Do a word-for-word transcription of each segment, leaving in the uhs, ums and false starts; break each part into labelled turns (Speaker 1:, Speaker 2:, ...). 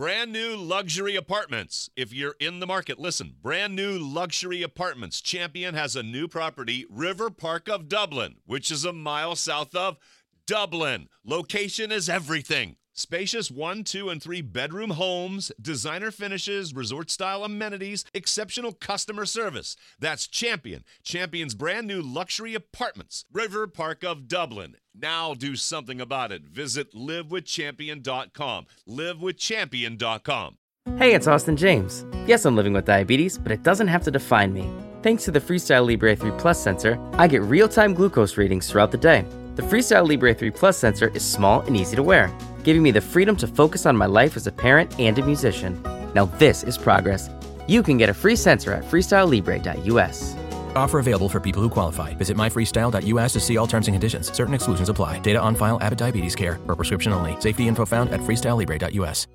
Speaker 1: Brand new luxury apartments. If you're in the market, listen. Brand new luxury apartments. Champion has a new property, River Park of Dublin, which is a mile south of Dublin. Location is everything. Spacious one, two, and three bedroom homes, designer finishes, resort-style amenities, exceptional customer service. That's Champion. Champion's brand new luxury apartments, River Park of Dublin. Now do something about it. Visit live with champion dot com. live with champion dot com.
Speaker 2: Hey, it's Austin James. Yes, I'm living with diabetes, but it doesn't have to define me. Thanks to the Freestyle Libre three Plus sensor, I get real-time glucose readings throughout the day. The Freestyle Libre three Plus sensor is small and easy to wear, giving me the freedom to focus on my life as a parent and a musician. Now this is progress. You can get a free sensor at freestyle libre dot u s.
Speaker 3: Offer available for people who qualify. Visit my freestyle dot u s to see all terms and conditions. Certain exclusions apply. Data on file, Abbott Diabetes Care. Per prescription only. Safety info found at freestyle libre dot u s.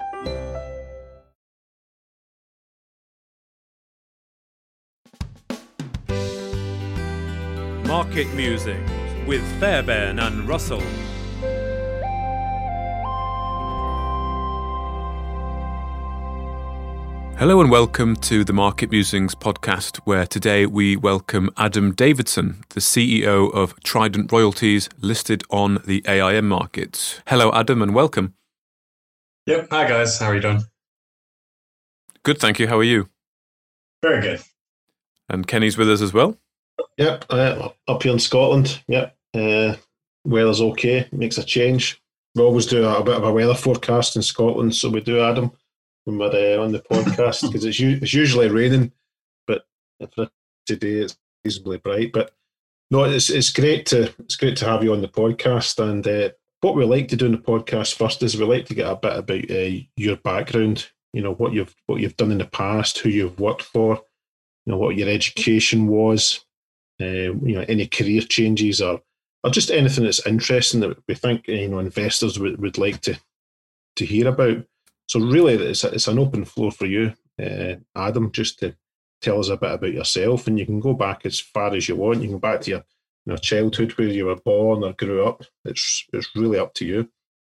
Speaker 4: Market Musings with Fairbairn and Russell.
Speaker 5: Hello and welcome to the Market Musings podcast, where today we welcome Adam Davidson, the C E O of Trident Royalties, listed on the A I M markets. Hello, Adam, and welcome.
Speaker 6: Yep. Hi, guys. How are you doing?
Speaker 5: Good, thank you. How are you?
Speaker 6: Very good.
Speaker 5: And Kenny's with us as well?
Speaker 7: Yep. Uh, up here in Scotland. Yep. Uh, weather's okay. Makes a change. We always do a, a bit of a weather forecast in Scotland, so we do, Adam, when we're uh, on the podcast, because it's, u- it's usually raining, but for today it's reasonably bright. But no, it's it's great to it's great to have you on the podcast. And uh, what we like to do in the podcast first is we like to get a bit about uh, your background. You know, what you've what you've done in the past, who you've worked for, you know, what your education was, uh, you know, any career changes, or or just anything that's interesting that we think, you know, investors would, would like to to hear about. So really, it's, a, it's an open floor for you, uh, Adam, just to tell us a bit about yourself. And you can go back as far as you want. You can go back to your you know, childhood, where you were born or grew up. It's it's really up to you.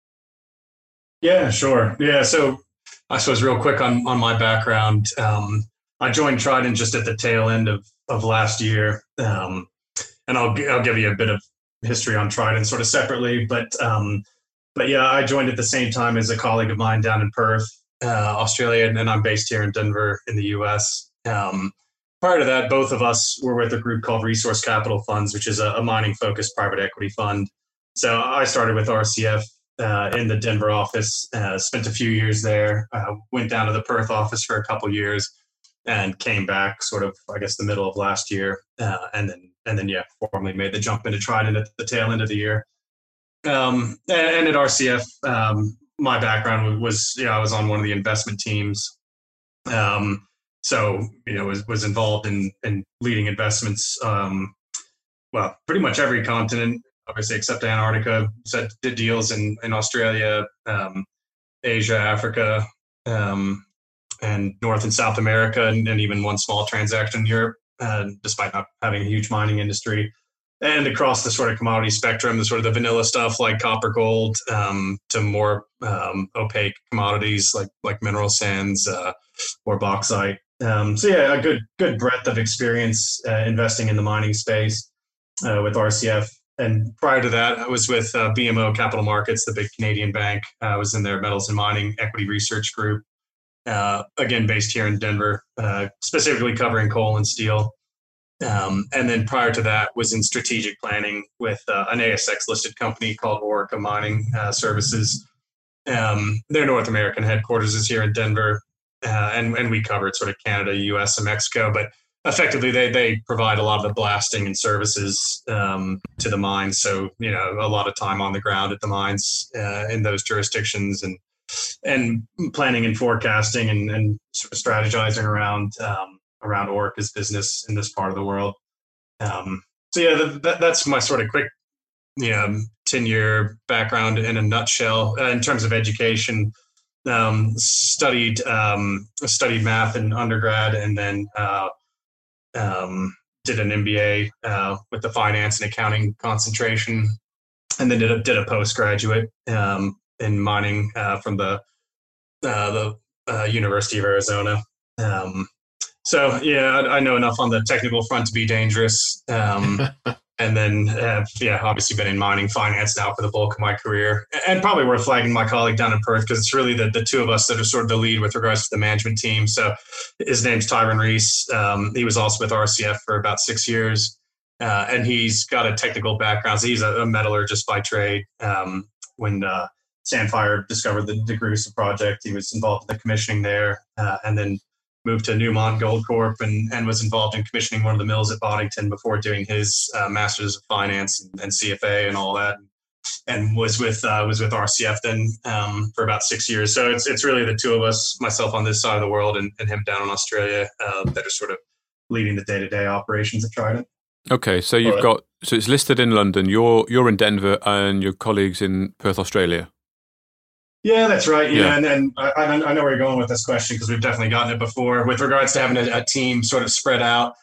Speaker 6: Yeah, sure. Yeah, so I suppose real quick on, on my background, um, I joined Trident just at the tail end of, of last year. Um, and I'll, I'll give you a bit of history on Trident sort of separately, but um, But yeah, I joined at the same time as a colleague of mine down in Perth, uh, Australia, and, and I'm based here in Denver in the U S. Um, prior to that, both of us were with a group called Resource Capital Funds, which is a, a mining-focused private equity fund. So I started with R C F uh, in the Denver office, uh, spent a few years there, uh, went down to the Perth office for a couple years, and came back sort of, I guess, the middle of last year, uh, and then and then yeah, formally made the jump into Trident at the tail end of the year. Um, and, and at R C F, um, my background was, you know, I was on one of the investment teams. Um, so, you know, was, was involved in, in leading investments, um, well, pretty much every continent, obviously, except Antarctica. So did deals in, in Australia, um, Asia, Africa, um, and North and South America, and, and even one small transaction in Europe, uh, despite not having a huge mining industry. And across the sort of commodity spectrum, the sort of the vanilla stuff like copper, gold, um, to more um, opaque commodities like like mineral sands uh, or bauxite. Um, so yeah, a good good breadth of experience uh, investing in the mining space uh, with R C F. And prior to that, I was with uh, B M O Capital Markets, the big Canadian bank. Uh, I was in their metals and mining equity research group, uh, again based here in Denver, uh, specifically covering coal and steel. Um, and then prior to that was in strategic planning with uh, an A S X listed company called Orica Mining uh, Services. Um, their North American headquarters is here in Denver, uh, and, and we covered sort of Canada, U S, and Mexico. But effectively, they they provide a lot of the blasting and services um, to the mines. So, you know, a lot of time on the ground at the mines uh, in those jurisdictions, and and planning and forecasting and, and sort of strategizing around um, around Orica's business in this part of the world. Um, so yeah, that, that, that's my sort of quick, you know, ten-year background in a nutshell. Uh, in terms of education, um, studied um, studied math in undergrad, and then uh, um, did an M B A uh, with the finance and accounting concentration, and then did a, did a postgraduate um, in mining uh, from the uh, the uh, University of Arizona. Um, so yeah, I, I know enough on the technical front to be dangerous. Um, and then, uh, yeah, obviously been in mining finance now for the bulk of my career. And probably worth flagging my colleague down in Perth, because it's really the, the two of us that are sort of the lead with regards to the management team. So his name's Tyron Reese. Um, he was also with R C F for about six years. Uh, and he's got a technical background. So he's a, a metallurgist by trade. Um, when uh, Sandfire discovered the DeGrussa project, he was involved in the commissioning there, uh, and then moved to Newmont Gold Corp and, and was involved in commissioning one of the mills at Boddington before doing his uh, Masters of Finance and, and C F A and all that, and was with uh, was with R C F then um, for about six years. So it's it's really the two of us, myself on this side of the world and, and him down in Australia, uh, that are sort of leading the day-to-day operations at Trident.
Speaker 5: Okay, so you've
Speaker 6: right.
Speaker 5: got so it's listed in London. You're you're in Denver, and your colleagues in Perth, Australia.
Speaker 6: Yeah, that's right. Yeah,
Speaker 5: Yeah.
Speaker 6: and then I, I know where you're going with this question, because we've definitely gotten it before with regards to having a, a team sort of spread out.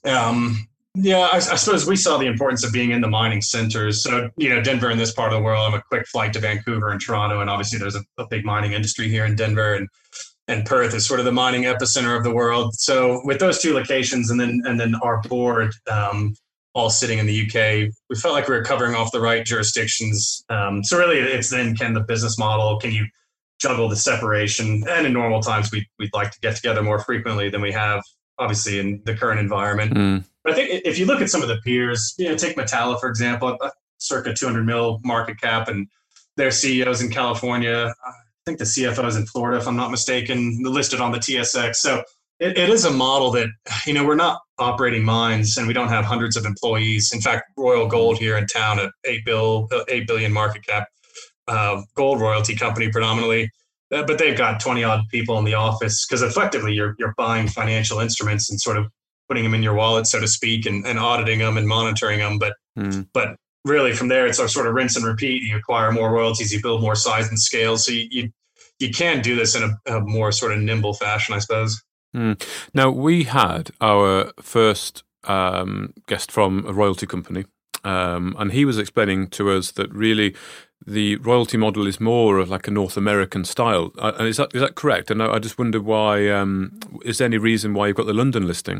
Speaker 6: Um, yeah, I, I suppose we saw the importance of being in the mining centers. So, you know, Denver in this part of the world, I'm a quick flight to Vancouver and Toronto, and obviously there's a, a big mining industry here in Denver, and and Perth is sort of the mining epicenter of the world. So with those two locations, and then and then our board um, all sitting in the U K, we felt like we were covering off the right jurisdictions. Um, so really, it's then can the business model, can you juggle the separation? And in normal times, we, we'd like to get together more frequently than we have, obviously, in the current environment.
Speaker 5: Mm.
Speaker 6: But I think if you look at some of the peers, you know, take Metalla, for example, circa two hundred mil market cap, and their C E Os in California. I think the C F O is in Florida, if I'm not mistaken, listed on the T S X. So it, it is a model that, you know, we're not operating mines, and we don't have hundreds of employees. In fact, Royal Gold here in town, at eight bill, eight billion market cap, uh, gold royalty company predominantly, uh, but they've got twenty odd people in the office, because effectively you're you're buying financial instruments and sort of putting them in your wallet, so to speak, and, and auditing them and monitoring them. But
Speaker 5: Mm.
Speaker 6: but really from there, it's a sort of rinse and repeat. You acquire more royalties, you build more size and scale. So you you, you can do this in a, a more sort of nimble fashion, I suppose.
Speaker 5: Mm. Now, we had our first um, guest from a royalty company, um, and he was explaining to us that really the royalty model is more of like a North American style. Uh, and is that is that correct? And I, I just wonder why, um, is there any reason why you've got the London listing?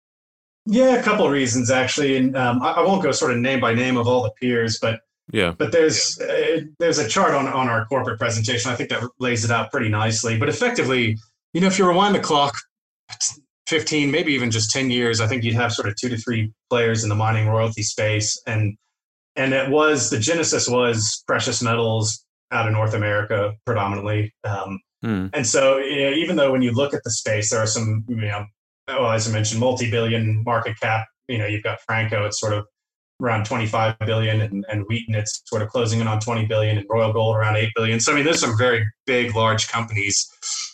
Speaker 6: Yeah, a couple of reasons, actually. And um, I, I won't go sort of name by name of all the peers, but
Speaker 5: Yeah.
Speaker 6: But there's uh, there's a chart on, on our corporate presentation, I think, that lays it out pretty nicely. But effectively, you know, if you rewind the clock fifteen, maybe even just ten years, I think you'd have sort of two to three players in the mining royalty space. And and it was, the genesis was precious metals out of North America predominantly. Um,
Speaker 5: Hmm.
Speaker 6: and so, you know, even though when you look at the space, there are some, you know, well, as I mentioned, multi-billion market cap. You know, you've got Franco, it's sort of around twenty-five billion, and, and Wheaton, it's sort of closing in on twenty billion, and Royal Gold around eight billion. So, I mean, there's some very big, large companies.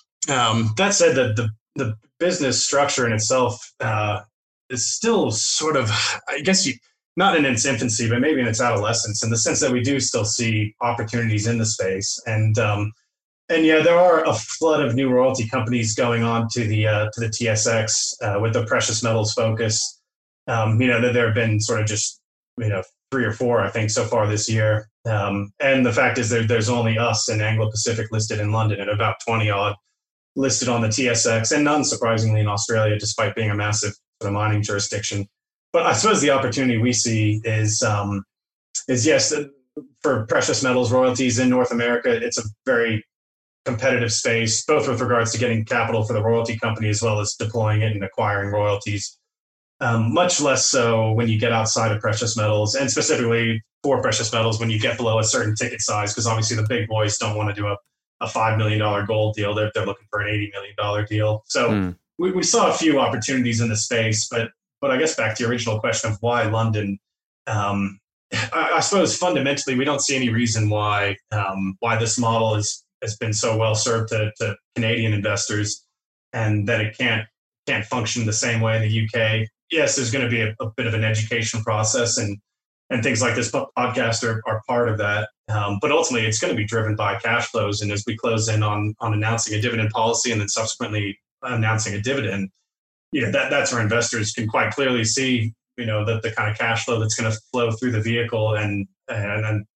Speaker 6: Um, that said, the, the, the business structure in itself uh, is still sort of, I guess, you, not in its infancy, but maybe in its adolescence, in the sense that we do still see opportunities in the space. And, um, And yeah, there are a flood of new royalty companies going on to the uh, to the T S X uh, with the precious metals focus. Um, you know, there have been sort of just you know three or four, I think, so far this year. Um, and the fact is, there, there's only us and Anglo Pacific listed in London, and about twenty odd listed on the T S X, and none surprisingly in Australia, despite being a massive sort of mining jurisdiction. But I suppose the opportunity we see is um, is yes, for precious metals royalties in North America, it's a very competitive space, both with regards to getting capital for the royalty company as well as deploying it and acquiring royalties. Um, much less so when you get outside of precious metals, and specifically for precious metals when you get below a certain ticket size, because obviously the big boys don't want to do a, a five million dollars gold deal. They're, they're looking for an eighty million dollars deal. So
Speaker 5: Mm.
Speaker 6: we, we saw a few opportunities in the space, but but I guess back to your original question of why London, um, I, I suppose fundamentally we don't see any reason why um, why this model is has been so well served to, to Canadian investors, and that it can't can't function the same way in the U K. Yes, there's going to be a, a bit of an education process, and and things like this podcast are, are part of that. Um, but ultimately, it's going to be driven by cash flows. And as we close in on on announcing a dividend policy and then subsequently announcing a dividend, you know, that that's where investors can quite clearly see, you know, that the kind of cash flow that's going to flow through the vehicle, and and, and it'll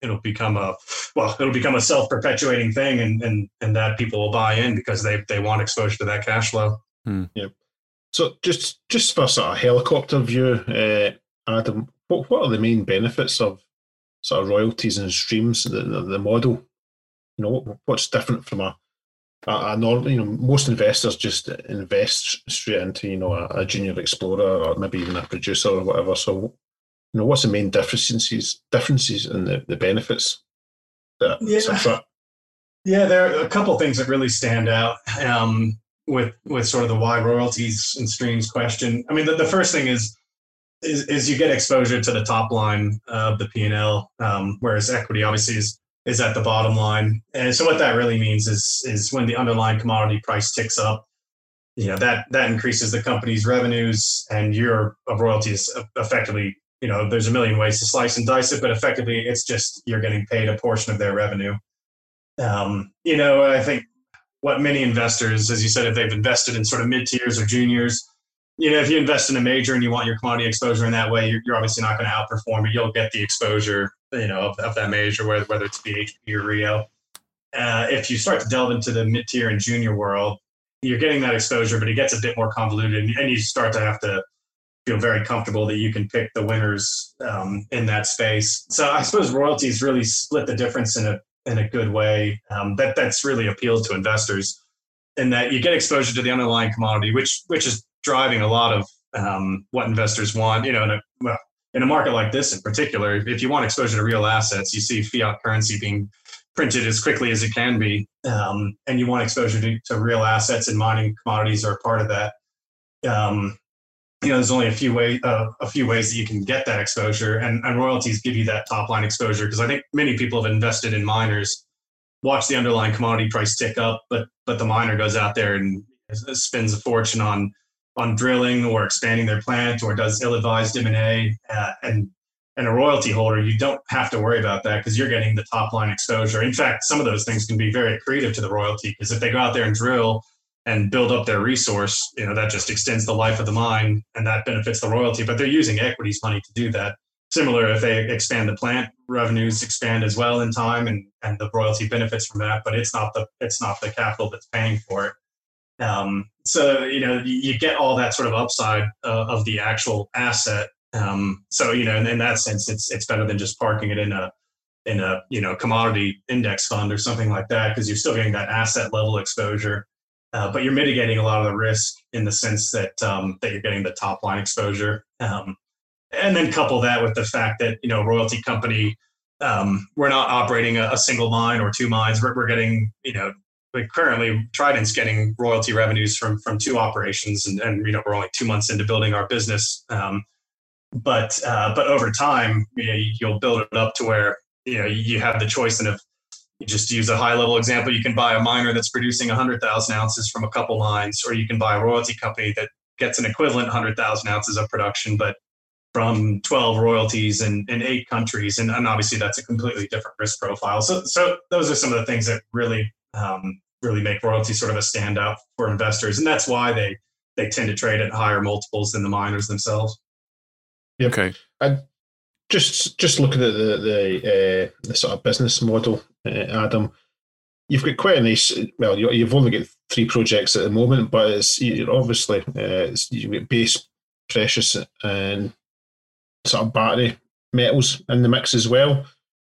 Speaker 6: it'll become a well, it'll become a self-perpetuating thing, and and and that people will buy in because they they want exposure to that cash flow.
Speaker 5: Hmm.
Speaker 7: Yeah. So just just for sort of helicopter view, uh, Adam, what what are the main benefits of sort of royalties and streams? The the, the model, you know, what, what's different from a a, a normal? You know, most investors just invest straight into you know a, a junior explorer or maybe even a producer or whatever. So, you know, what's the main differences differences in the, the benefits? That
Speaker 6: yeah, yeah, there are a couple of things that really stand out. Um, with with sort of the why royalties and streams question. I mean, the, the first thing is, is is you get exposure to the top line of the P and L, um, whereas equity obviously is is at the bottom line. And so what that really means is is when the underlying commodity price ticks up, you know, that that increases the company's revenues, and your royalties effectively, you know, there's a million ways to slice and dice it, but effectively it's just you're getting paid a portion of their revenue. Um, you know, I think what many investors, as you said, if they've invested in sort of mid-tiers or juniors, you know, if you invest in a major and you want your commodity exposure in that way, you're, you're obviously not going to outperform, but you'll get the exposure, you know, of, of that major, whether, whether it's B H P or Rio. Uh, if you start to delve into the mid-tier and junior world, you're getting that exposure, but it gets a bit more convoluted, and, and you start to have to feel very comfortable that you can pick the winners um, in that space. So I suppose royalties really split the difference in a in a good way. Um, that that's really appealed to investors, in that you get exposure to the underlying commodity, which which is driving a lot of um, what investors want. You know, in a well, in a market like this in particular, if you want exposure to real assets, you see fiat currency being printed as quickly as it can be, um, and you want exposure to, to real assets, and mining commodities are a part of that. Um, you know, there's only a few ways uh, a few ways that you can get that exposure, and, and royalties give you that top line exposure, because I think many people have invested in miners, watch the underlying commodity price tick up, but but the miner goes out there and spends a fortune on on drilling or expanding their plant, or does ill-advised M and A, uh, and and a royalty holder, you don't have to worry about that because you're getting the top line exposure. In fact, some of those things can be very accretive to the royalty, because if they go out there and drill and build up their resource, you know, that just extends the life of the mine, and that benefits the royalty, but they're using equities money to do that. Similar, if they expand the plant, revenues expand as well in time, and, and the royalty benefits from that, but it's not the, it's not the capital that's paying for it. Um, so, you know, you, you get all that sort of upside uh, of the actual asset. Um, so, you know, in, in that sense, it's, it's better than just parking it in a, in a, you know, commodity index fund or something like that, because you're still getting that asset level exposure. Uh, but you're mitigating a lot of the risk in the sense that um, that you're getting the top line exposure, um, and then couple that with the fact that, you know, royalty company, um, we're not operating a, a single mine or two mines. We're, we're getting, you know, like currently Trident's getting royalty revenues from from two operations, and, and you know, we're only two months into building our business. Um, but uh, but over time, you know, you'll build it up to where, you know, you have the choice, and if you just use a high level example, you can buy a miner that's producing one hundred thousand ounces from a couple lines, or you can buy a royalty company that gets an equivalent one hundred thousand ounces of production, but from twelve royalties in, in eight countries. And, and obviously that's a completely different risk profile. So, so those are some of the things that really, um, really make royalty sort of a standout for investors. And that's why they, they tend to trade at higher multiples than the miners themselves.
Speaker 7: Yeah.
Speaker 5: Okay.
Speaker 7: And just just looking at the the, uh, the sort of business model, uh, Adam, you've got quite a nice. Well, you, you've only got three projects at the moment, but it's you're obviously uh, it's, you've got base, precious, and sort of battery metals in the mix as well.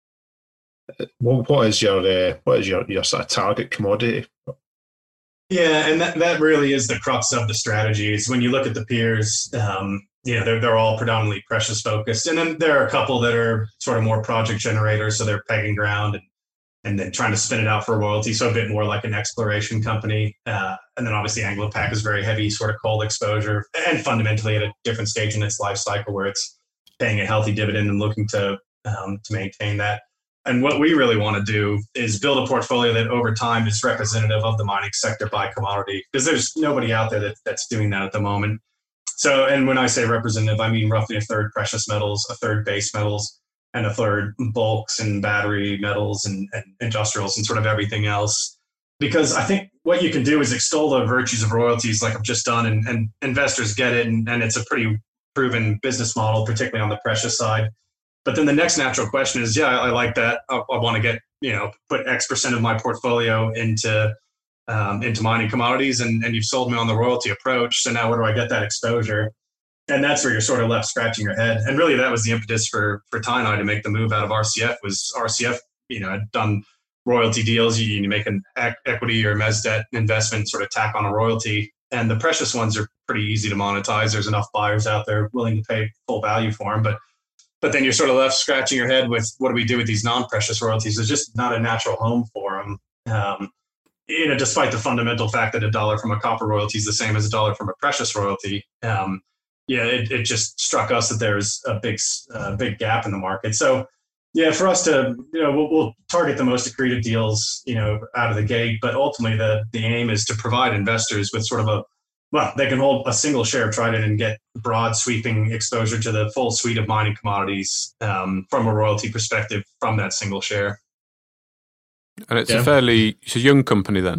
Speaker 7: What what is your uh, what is your, your sort of target commodity?
Speaker 6: Yeah, and that, that really is the crux of the strategies. When you look at the peers, um, you know, they're, they're all predominantly precious focused. And then there are a couple that are sort of more project generators. So they're pegging ground and, and then trying to spin it out for royalty. So a bit more like an exploration company. Uh, and then obviously Anglo-Pac is very heavy sort of coal exposure, and fundamentally at a different stage in its life cycle where it's paying a healthy dividend and looking to um, to maintain that. And what we really want to do is build a portfolio that over time is representative of the mining sector by commodity, because there's nobody out there that, that's doing that at the moment. So, and when I say representative, I mean roughly a third precious metals, a third base metals, and a third bulks and battery metals and, and industrials and sort of everything else. Because I think what you can do is extol the virtues of royalties like I've just done, and, and investors get it, and, and it's a pretty proven business model, particularly on the precious side. but then the next natural question is, yeah, I, I like that. I, I want to get, you know, put X percent of my portfolio into um, into mining commodities, and, and you've sold me on the royalty approach. So now where do I get that exposure? And that's where you're sort of left scratching your head. And really, that was the impetus for for Ty and I to make the move out of R C F. Was R C F, you know, had done royalty deals. You, you make an equity or mezz debt investment, sort of tack on a royalty, and the precious ones are pretty easy to monetize. There's enough buyers out there willing to pay full value for them, but but then you're sort of left scratching your head with, what do we do with these non-precious royalties? There's just not a natural home for them. Um, you know, despite the fundamental fact that a dollar from a copper royalty is the same as a dollar from a precious royalty. Um, yeah, it, it just struck us that there's a big, uh, big gap in the market. So, yeah, for us to, you know, we'll, we'll target the most accretive deals, you know, out of the gate. But ultimately, the the aim is to provide investors with sort of a, well, they can hold a single share of Trident and get broad sweeping exposure to the full suite of mining commodities um, from a royalty perspective from that single share.
Speaker 5: And it's
Speaker 6: yeah.
Speaker 5: a fairly, it's a young company then.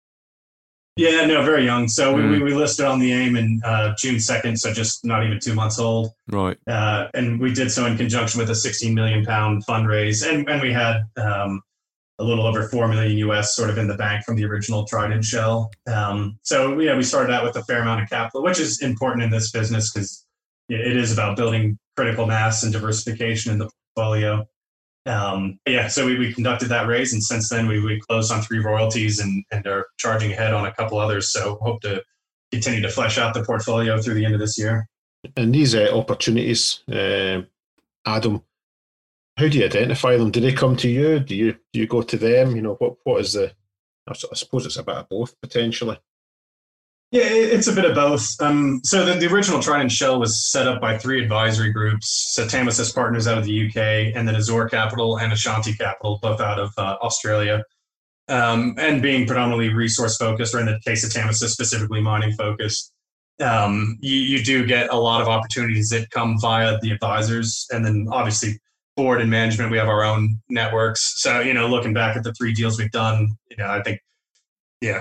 Speaker 6: Yeah, no, very young. So
Speaker 5: Mm.
Speaker 6: we, we listed on the AIM in uh, June second, so just not even two months old.
Speaker 5: Right.
Speaker 6: Uh, and we did so in conjunction with a sixteen million pound fundraise. And, and we had um, a little over four million U S sort of in the bank from the original Trident shell. Um, so yeah, we started out with a fair amount of capital, which is important in this business because it is about building critical mass and diversification in the portfolio. Um, yeah, so we, we conducted that raise, and since then we, we closed on three royalties and, and are charging ahead on a couple others. So hope to continue to flesh out the portfolio through the end of this year.
Speaker 7: And these uh, opportunities, uh, Adam, how do you identify them? Do they come to you? Do you do you go to them? You know, what what is the? I suppose it's a bit of both potentially.
Speaker 6: Yeah, it's a bit of both. Um, so the, the original Trident shell was set up by three advisory groups: Satamasys Partners out of the U K, and then Azure Capital and Ashanti Capital, both out of uh, Australia. Um, and being predominantly resource focused, or in the case of Satamasys, specifically mining focused, um, you, you do get a lot of opportunities that come via the advisors, and then obviously board and management. We have our own networks. So you know, looking back at the three deals we've done, you know, I think, yeah.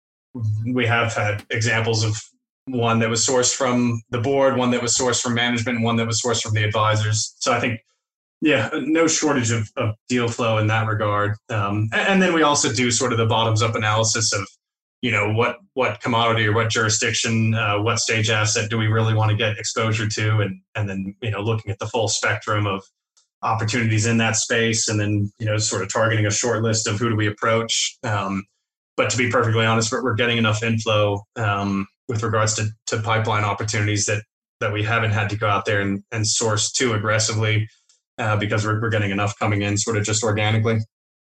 Speaker 6: we have had examples of one that was sourced from the board, one that was sourced from management, and one that was sourced from the advisors. So I think, yeah, no shortage of, of deal flow in that regard. Um, and, and then we also do sort of the bottoms up analysis of, you know, what, what commodity or what jurisdiction, uh, what stage asset do we really want to get exposure to? And, and then, you know, looking at the full spectrum of opportunities in that space, and then, you know, sort of targeting a short list of who do we approach. Um, But to be perfectly honest, we're, we're getting enough inflow um, with regards to, to pipeline opportunities that that we haven't had to go out there and, and source too aggressively uh, because we're, we're getting enough coming in sort of just organically.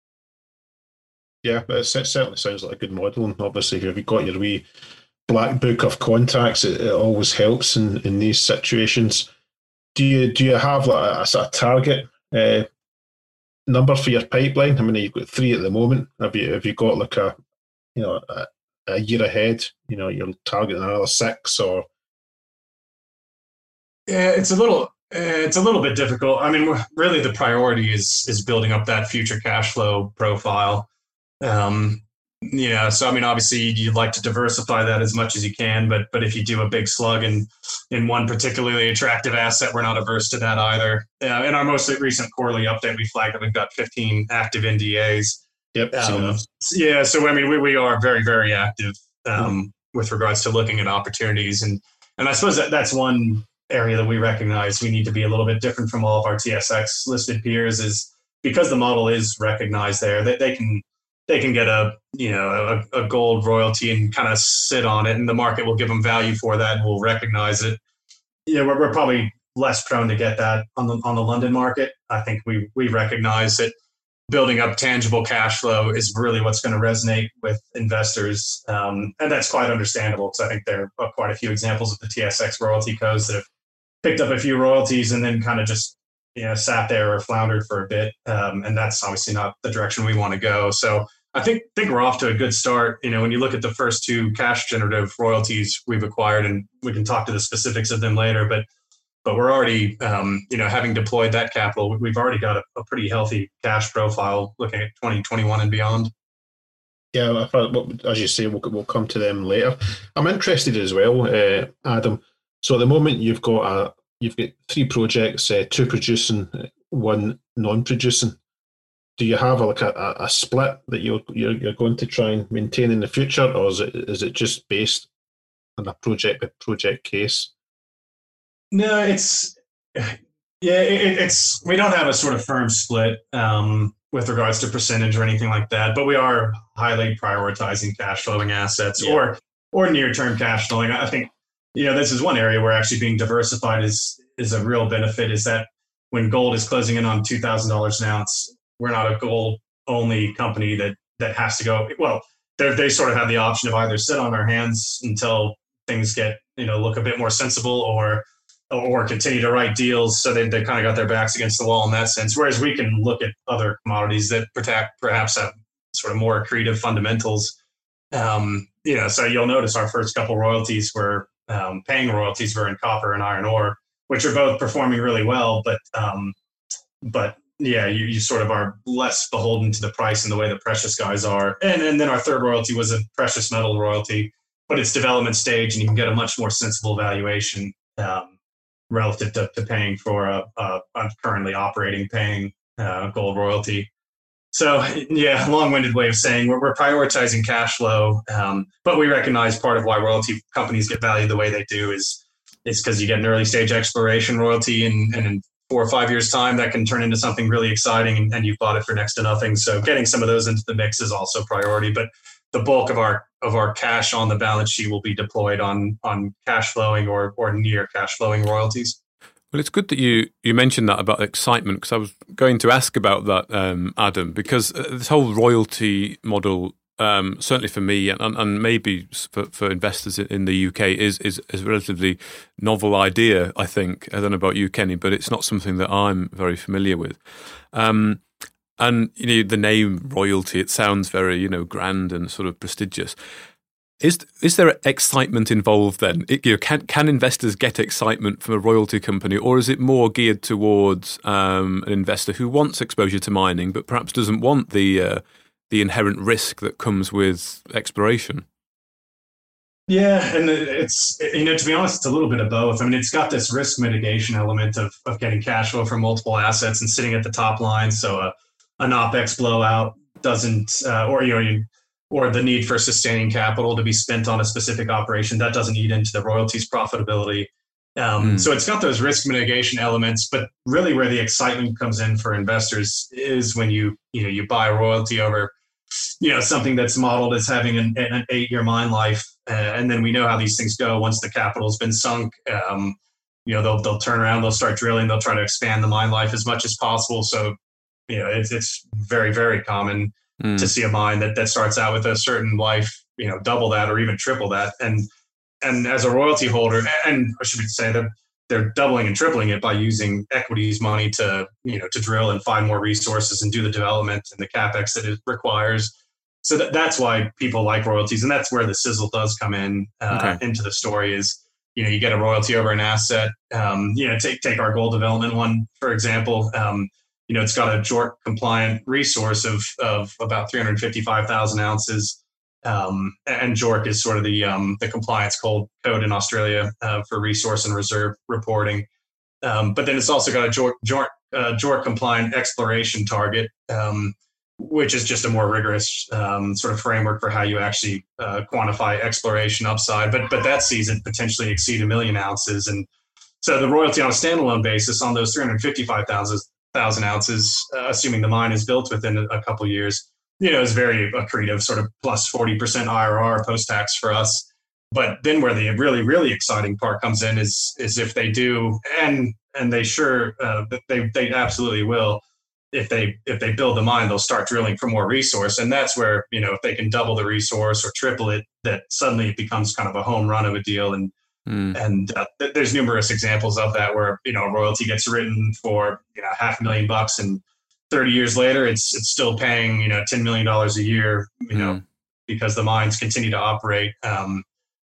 Speaker 7: Yeah, but it certainly sounds like a good model. And obviously, if you've got your wee black book of contacts, it, it always helps in, in these situations. Do you do you have like a, a sort of target uh, number for your pipeline? I mean, you've got three at the moment. Have you have you got like a you know, a, a year ahead, you know, you're targeting another six, or?
Speaker 6: Yeah, it's a little, uh, it's a little bit difficult. I mean, really the priority is, is building up that future cash flow profile. Um, you know, so, I mean, obviously you'd like to diversify that as much as you can, but, but if you do a big slug in, in one particularly attractive asset, we're not averse to that either. Uh, in our most recent quarterly update, we flagged that we've got fifteen active N D As.
Speaker 7: Yep.
Speaker 6: Um, yeah. So, I mean, we, we are very, very active um, mm-hmm. with regards to looking at opportunities. And, and I suppose that that's one area that we recognize we need to be a little bit different from all of our T S X listed peers, is because the model is recognized there, that they can, they can get a, you know, a, a gold royalty and kind of sit on it, and the market will give them value for that and will recognize it. Yeah. You know, we're, we're probably less prone to get that on the, on the London market. I think we, we recognize that building up tangible cash flow is really what's going to resonate with investors. Um, and that's quite understandable, because I think there are quite a few examples of the T S X royalty codes that have picked up a few royalties and then kind of just, you know, sat there or floundered for a bit. Um, and that's obviously not the direction we want to go. So I think, think we're off to a good start. You know, when you look at the first two cash generative royalties we've acquired, and we can talk to the specifics of them later, but But we're already, um, you know, having deployed that capital, we've already got a, a pretty healthy cash profile looking at twenty twenty-one and beyond.
Speaker 7: Yeah, as you say, we'll, we'll come to them later. I'm interested as well, uh, Adam. So at the moment, you've got a, you've got three projects, uh, two producing one non-producing. Do you have a, like a, a split that you're, you're you're going to try and maintain in the future, or is it is it just based on a project by project case?
Speaker 6: No, it's yeah, it, it's we don't have a sort of firm split um, with regards to percentage or anything like that, but we are highly prioritizing cash flowing assets yeah. or or near term cash flowing. I think you know this is one area where actually being diversified is is a real benefit. Is that when gold is closing in on two thousand dollars an ounce, we're not a gold only company that that has to go. Well, they they sort of have the option of either sit on their hands until things get you know look a bit more sensible, or or continue to write deals. So they they kind of got their backs against the wall in that sense. Whereas we can look at other commodities that protect, perhaps have sort of more accretive fundamentals. Um, you know, so you'll notice our first couple royalties were um, paying royalties were in copper and iron ore, which are both performing really well. But um, but yeah, you, you sort of are less beholden to the price and the way the precious guys are. And and then our third royalty was a precious metal royalty, but it's development stage, and you can get a much more sensible valuation um, relative to, to paying for a, a, a currently operating paying uh, gold royalty. So yeah, long-winded way of saying we're, we're prioritizing cash flow, um, but we recognize part of why royalty companies get valued the way they do is is because you get an early stage exploration royalty, and, and in four or five years time that can turn into something really exciting, and, and you've bought it for next to nothing. So getting some of those into the mix is also priority, but the bulk of our of our cash on the balance sheet will be deployed on on cash flowing or or near cash flowing royalties.
Speaker 5: Well, it's good that you, you mentioned that about excitement, because I was going to ask about that, um, Adam, because this whole royalty model, um, certainly for me and, and maybe for, for investors in the U K, is, is is a relatively novel idea, I think. I don't know about you, Kenny, but it's not something that I'm very familiar with. Um, and you know, the name royalty, it sounds very, you know, grand and sort of prestigious. Is is there excitement involved then? It, you know, can can investors get excitement from a royalty company, or is it more geared towards um, an investor who wants exposure to mining, but perhaps doesn't want the uh, the inherent risk that comes with exploration?
Speaker 6: Yeah, and it's you know to be honest, it's a little bit of both. I mean, it's got this risk mitigation element of of getting cash flow from multiple assets and sitting at the top line, so a, an OpEx blowout doesn't, uh, or you know you. or the need for sustaining capital to be spent on a specific operation, that doesn't eat into the royalties profitability. Um, mm. So it's got those risk mitigation elements, but really where the excitement comes in for investors is when you, you know, you buy a royalty over, you know, something that's modeled as having an, an eight-year mine life. Uh, and then we know how these things go once the capital's been sunk. Um, you know, they'll, they'll turn around, they'll start drilling, they'll try to expand the mine life as much as possible. So, you know, it's, it's very, very common Mm. to see a mine that, that starts out with a certain life, you know, double that or even triple that. And and as a royalty holder, and I should say that they're doubling and tripling it by using equities money to, you know, to drill and find more resources and do the development and the capex that it requires. So that, that's why people like royalties. And that's where the sizzle does come in uh, okay. into the story is, you know, you get a royalty over an asset. Um, you know, take, take our gold development one, for example. Um, You know, it's got a JORC compliant resource of of about three hundred fifty-five thousand ounces, um, and JORC is sort of the um, the compliance code code in Australia uh, for resource and reserve reporting. Um, but then it's also got a JORC, JORC, uh, JORC compliant exploration target, um, which is just a more rigorous um, sort of framework for how you actually uh, quantify exploration upside. But but that sees it potentially exceed a million ounces, and so the royalty on a standalone basis on those three hundred fifty-five thousand. thousand ounces, uh, assuming the mine is built within a, a couple of years, you know, is very accretive, sort of plus forty percent I R R post-tax for us. But then where the really, really exciting part comes in is is if they do, and and they sure, uh, they they absolutely will, if they if they build the mine, they'll start drilling for more resource. And that's where, you know, if they can double the resource or triple it, that suddenly it becomes kind of a home run of a deal. And Mm. And uh, th- there's numerous examples of that where, you know, a royalty gets written for, you know, half a million bucks, and thirty years later, it's it's still paying, you know, ten million dollars a year, you mm. know, because the mines continue to operate. Um,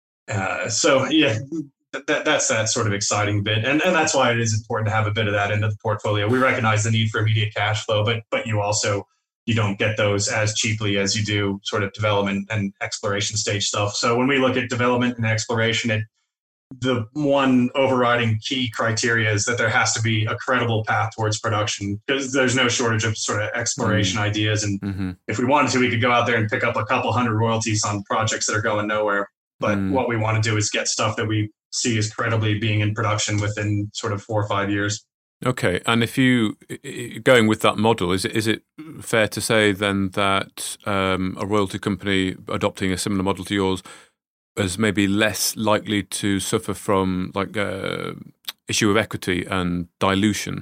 Speaker 6: uh, so, yeah, th- that's that sort of exciting bit. And, and that's why it is important to have a bit of that into the portfolio. We recognize the need for immediate cash flow, but but you also, you don't get those as cheaply as you do sort of development and exploration stage stuff. So when we look at development and exploration, it the one overriding key criteria is that there has to be a credible path towards production, because there's no shortage of sort of exploration mm-hmm. ideas. And mm-hmm. if we wanted to, we could go out there and pick up a couple hundred royalties on projects that are going nowhere. But mm. what we want to do is get stuff that we see as credibly being in production within sort of four or five years.
Speaker 5: Okay. And if you, going with that model, is it is it fair to say then that um, a royalty company adopting a similar model to yours is maybe less likely to suffer from like uh, issue of equity and dilution?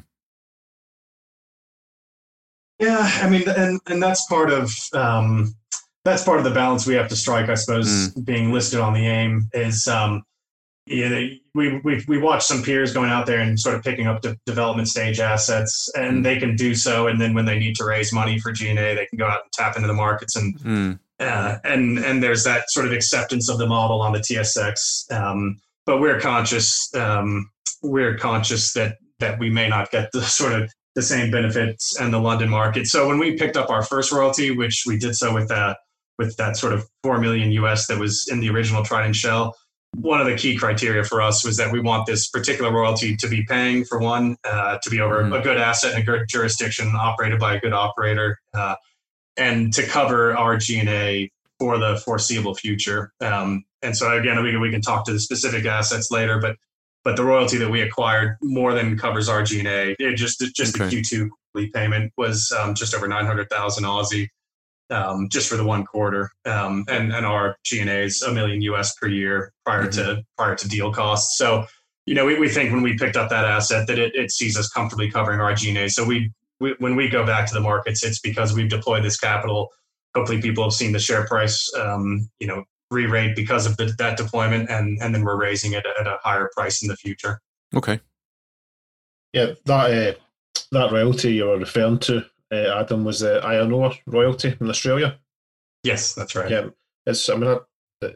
Speaker 6: Yeah, I mean, and and that's part of um, that's part of the balance we have to strike, I suppose. Mm. Being listed on the AIM is, um, you know, we we we watch some peers going out there and sort of picking up de- development stage assets, and mm. they can do so. And then when they need to raise money for G and A, they can go out and tap into the markets and. Mm. Uh, and and there's that sort of acceptance of the model on the T S X, um, but we're conscious um, we're conscious that that we may not get the sort of the same benefits in the London market. So when we picked up our first royalty, which we did so with that with that sort of four million U S that was in the original Trident shell, one of the key criteria for us was that we want this particular royalty to be paying, for one, uh, to be over mm-hmm. a good asset in a good jurisdiction, operated by a good operator. Uh, and to cover our G and A for the foreseeable future. Um, and so again, we can, we can talk to the specific assets later, but but the royalty that we acquired more than covers our G and A. It just just okay. the Q two payment was um, just over nine hundred thousand Aussie um, just for the one quarter. Um, and, and our G and A is a million U S per year prior mm-hmm. to prior to deal costs. So, you know, we, we think when we picked up that asset that it, it sees us comfortably covering our G and A. So we We, when we go back to the markets, it's because we've deployed this capital. Hopefully people have seen the share price, um, you know, re-rate because of the, that deployment, and, and then we're raising it at a higher price in the future.
Speaker 5: Okay.
Speaker 7: Yeah, that uh, that royalty you were referring to, uh, Adam, was the iron ore royalty in Australia.
Speaker 6: Yes, that's right.
Speaker 7: Yeah, it's. I mean, uh,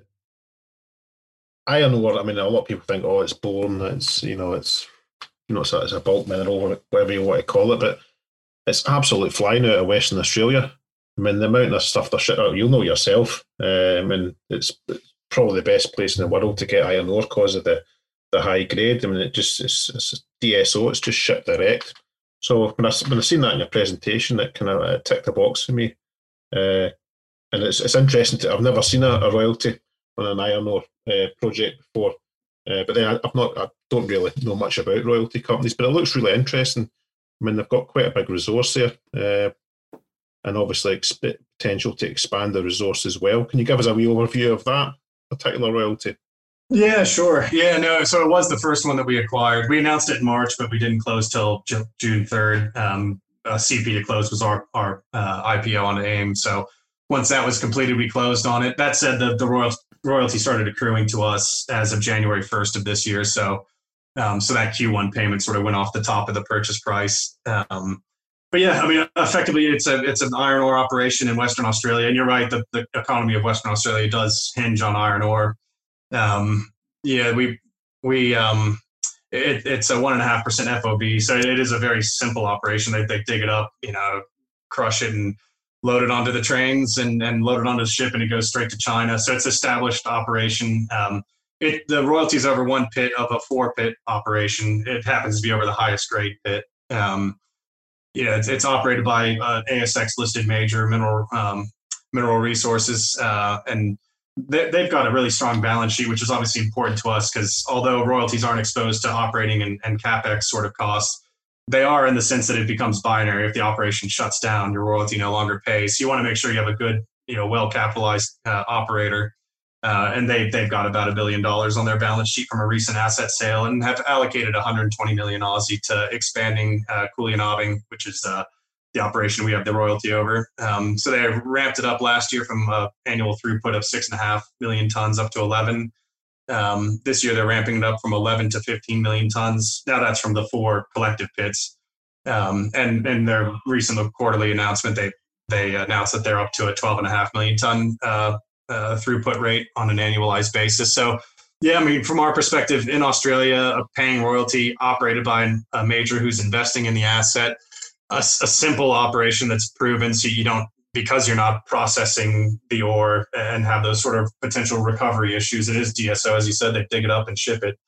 Speaker 7: iron ore. I mean, a lot of people think, oh, it's boring. It's you know, it's you know, it's a, it's a bulk mineral, or whatever you want to call it, but it's absolutely flying out of Western Australia. I mean, the amount of stuff they're shipping out, you'll know yourself. Uh, I mean, it's, it's probably the best place in the world to get iron ore because of the, the high grade. I mean, it just it's, it's D S O, it's just shipped direct. So when I, when I seen that in your presentation, it kind of uh, ticked the box for me. Uh, and it's it's interesting. To, I've never seen a, a royalty on an iron ore uh, project before. Uh, but then I, I've not, I don't really know much about royalty companies, but it looks really interesting. I mean, they've got quite a big resource there, uh, and obviously exp- potential to expand the resource as well. Can you give us a wee overview of that particular royalty?
Speaker 6: Yeah, sure. Yeah, no. So it was the first one that we acquired. We announced it in March, but we didn't close till J- June third. Um, uh, C P to close was our our uh, I P O on AIM. So once that was completed, we closed on it. That said, the the royal- royalty started accruing to us as of January first of this year. So. Um, so that Q one payment sort of went off the top of the purchase price. Um, but yeah, I mean, effectively, it's a it's an iron ore operation in Western Australia. And you're right, the, the economy of Western Australia does hinge on iron ore. Um, yeah, we we um, it, it's a one and a half percent F O B, so it is a very simple operation. They they dig it up, you know, crush it and load it onto the trains and and load it onto the ship, and it goes straight to China. So it's an established operation. Um, It, the royalty is over one pit of a four pit operation. It happens to be over the highest grade pit. Um, yeah, it's, it's operated by uh, A S X listed major mineral um, mineral resources, uh, and they, they've got a really strong balance sheet, which is obviously important to us because although royalties aren't exposed to operating and, and capex sort of costs, they are in the sense that it becomes binary. If the operation shuts down, your royalty no longer pays. So you want to make sure you have a good, you know, well capitalized uh, operator. Uh, and they, they've got about a billion dollars on their balance sheet from a recent asset sale and have allocated one hundred twenty million Aussie to expanding uh, Cooley-Nobbing, which is uh, the operation we have the royalty over. Um, so they ramped it up last year from an annual throughput of six and a half million tons up to eleven. Um, this year, they're ramping it up from eleven to fifteen million tons. Now that's from the four collective pits. Um, and in their recent quarterly announcement, they they announced that they're up to a twelve and a half million ton uh, uh, throughput rate on an annualized basis. So, yeah, I mean, from our perspective in Australia, a paying royalty operated by a major who's investing in the asset, a, a simple operation that's proven, so you don't because you're not processing the ore and have those sort of potential recovery issues, it is D S O, as you said, they dig it up and ship it.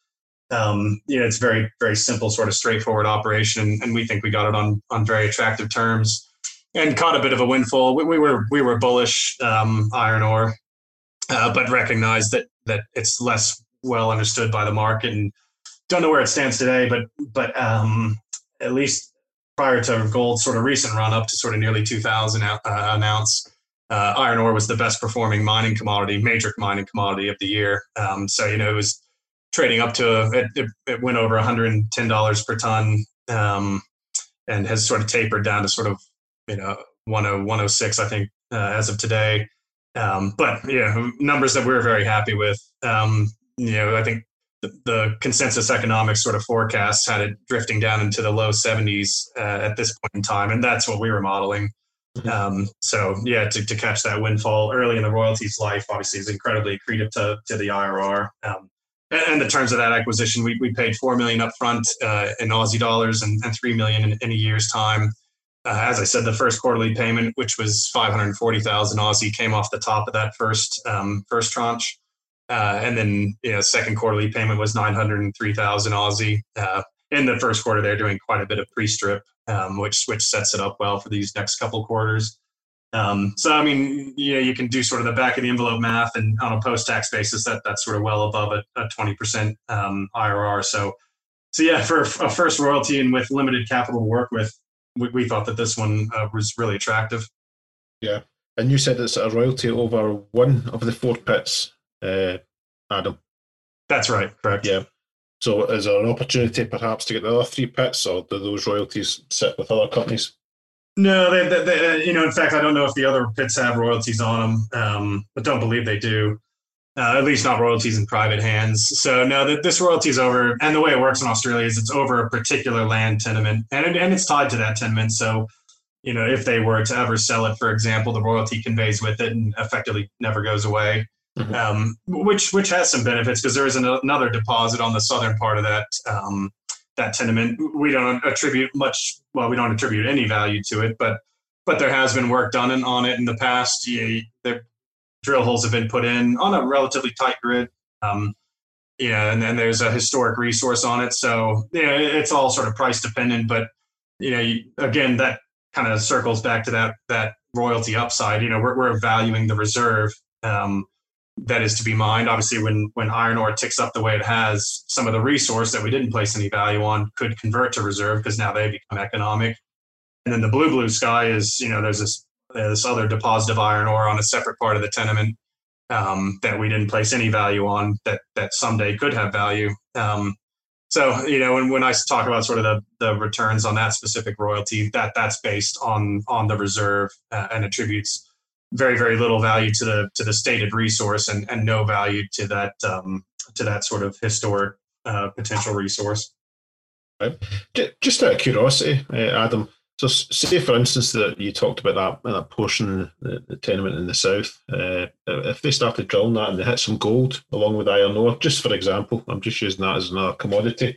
Speaker 6: Um, you know, it's very, very simple, sort of straightforward operation. And we think we got it on, on very attractive terms and caught a bit of a windfall. We, we were, we were bullish, um, iron ore, uh, but recognized that, that it's less well understood by the market, and don't know where it stands today, but, but, um, at least prior to gold's sort of recent run up to sort of nearly two thousand uh, an ounce, uh, iron ore was the best performing mining commodity, major mining commodity of the year. Um, so, you know, it was trading up to, it, it, it went over one hundred ten dollars per ton, um, and has sort of tapered down to sort of, you know, one oh, one oh six, I think, uh, as of today. Um, but, yeah, numbers that we're very happy with. Um, you know, I think the, the consensus economics sort of forecasts had it drifting down into the low seventies uh, at this point in time. And that's what we were modeling. Um, so, yeah, to, to catch that windfall early in the royalty's life, obviously, is incredibly accretive to, to the I R R. Um, And the terms of that acquisition, we, we paid four million dollars upfront uh, in Aussie dollars and, and three million dollars in, in a year's time. Uh, as I said, the first quarterly payment, which was five hundred forty thousand Aussie, came off the top of that first um, first tranche. Uh, and then, you know, second quarterly payment was nine hundred three thousand Aussie. Uh, in the first quarter, they're doing quite a bit of pre-strip, um, which which sets it up well for these next couple quarters. Um, so, I mean, you know, you can do sort of the back of the envelope math, and on a post-tax basis, that that's sort of well above a, a twenty percent um, I R R. So, so yeah, for a first royalty and with limited capital to work with, we, we thought that this one uh, was really attractive.
Speaker 7: Yeah. And you said it's a royalty over one of the four pits, uh, Adam.
Speaker 6: That's right. Correct.
Speaker 7: Yeah. So is there an opportunity perhaps to get the other three pits, or do those royalties sit with other companies?
Speaker 6: No, they, they, they, you know, in fact, I don't know if the other pits have royalties on them, um, but don't believe they do, uh, at least not royalties in private hands. So no, the, this royalty is over, and the way it works in Australia is it's over a particular land tenement, and it, and it's tied to that tenement. So, you know, if they were to ever sell it, for example, the royalty conveys with it and effectively never goes away, mm-hmm. um, which which has some benefits because there is an, another deposit on the southern part of that um that tenement. We don't attribute much, well, we don't attribute any value to it, but but there has been work done in, on it in the past. You, the drill holes have been put in on a relatively tight grid. Um, yeah, and then there's a historic resource on it. So, yeah, it's all sort of price dependent, but, you know, you, again, that kind of circles back to that that royalty upside. You know, we're, we're valuing the reserve um, that is to be mined. Obviously, when when iron ore ticks up the way it has, some of the resource that we didn't place any value on could convert to reserve because now they become economic. And then the blue blue sky is, you know, there's this this other deposit of iron ore on a separate part of the tenement um, that we didn't place any value on that that someday could have value. Um, so, you know, when, when I talk about sort of the, the returns on that specific royalty, that that's based on on the reserve uh, and attributes very, very little value to the to the stated resource and, and no value to that um, to that sort of historic uh, potential resource.
Speaker 7: Right. Just out of curiosity, uh, Adam, so say for instance that you talked about that, that portion, the, the tenement in the south, uh, if they started drilling that and they hit some gold along with iron ore, just for example, I'm just using that as another commodity,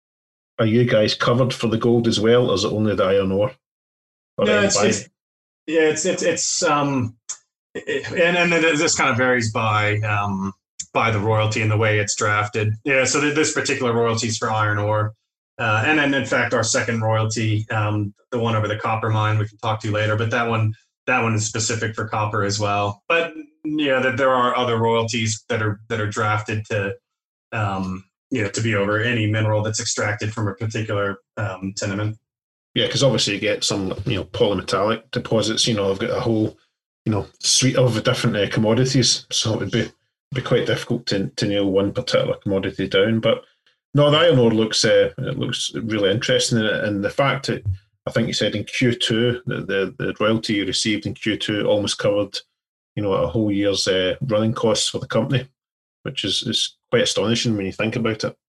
Speaker 7: are you guys covered for the gold as well, or is it only the iron ore? Or
Speaker 6: no, it's, it's, yeah, it's, it's, it's, um, it, and, and this kind of varies by, um, by the royalty and the way it's drafted. Yeah, so this particular royalty is for iron ore. Uh, and then, in fact, our second royalty, um, the one over the copper mine, we can talk to later, but that one, that one is specific for copper as well. But yeah, that there are other royalties that are that are drafted to, um, you know, to be over any mineral that's extracted from a particular um, tenement.
Speaker 7: Yeah, because obviously you get some, you know, polymetallic deposits. You know, I've got a whole, you know, suite of different uh, commodities, so it would be be quite difficult to to nail one particular commodity down, but. No, the iron ore looks uh, it looks really interesting, and the fact that I think you said in Q two the, the the royalty you received in Q two almost covered, you know, a whole year's uh, running costs for the company, which is, is quite astonishing when you think about it.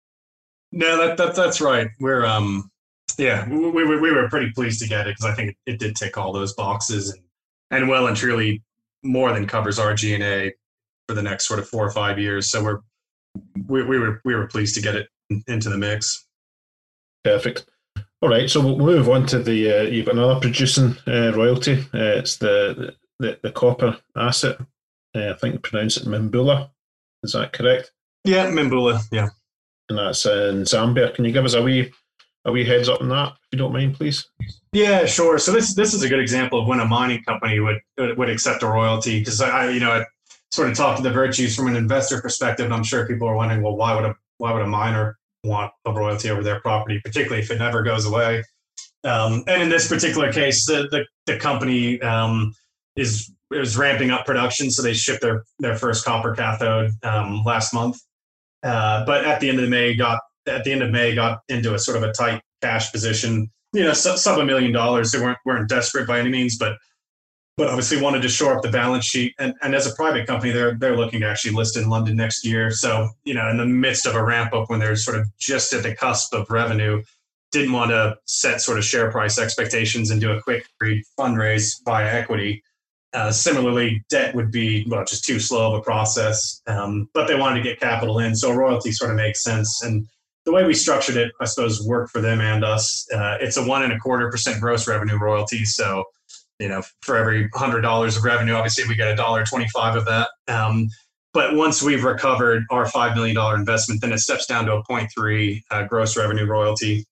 Speaker 6: No, that, that that's right. We're um yeah we we were, we were pretty pleased to get it because I think it, it did tick all those boxes and and well and truly more than covers our G and A for the next sort of four or five years. So we're We, we were we were pleased to get it into the mix.
Speaker 7: Perfect. All right, so we'll move on to the. Uh, you've got another producing uh, royalty. Uh, it's the, the the copper asset. Uh, I think you pronounce it Mimbula. Is that correct?
Speaker 6: Yeah, Mimbula. Yeah,
Speaker 7: and that's in Zambia. Can you give us a wee a wee heads up on that, if you don't mind, please?
Speaker 6: Yeah, sure. So this this is a good example of when a mining company would would accept a royalty, because I, you know, I sort of talked to the virtues from an investor perspective, and I'm sure people are wondering, well, why would a why would a miner want a royalty over their property, particularly if it never goes away? Um, and in this particular case, the the, the company um, is is ramping up production, so they shipped their their first copper cathode um, last month. Uh, but at the end of May, got at the end of May got into a sort of a tight cash position. You know, sub, sub a million dollars. They weren't weren't desperate by any means, but but obviously wanted to shore up the balance sheet. And and as a private company, they're they're looking to actually list in London next year. So you know, in the midst of a ramp up, when they're sort of just at the cusp of revenue, didn't want to set sort of share price expectations and do a quick fundraise via equity. Uh, similarly, debt would be, well, just too slow of a process, um, but they wanted to get capital in. So royalty sort of makes sense. And the way we structured it, I suppose, worked for them and us. Uh, it's a one and a quarter percent gross revenue royalty. So, you know, for every one hundred dollars of revenue, obviously we get a dollar twenty-five of that. Um, but once we've recovered our five million dollars investment, then it steps down to a zero point three uh, gross revenue royalty.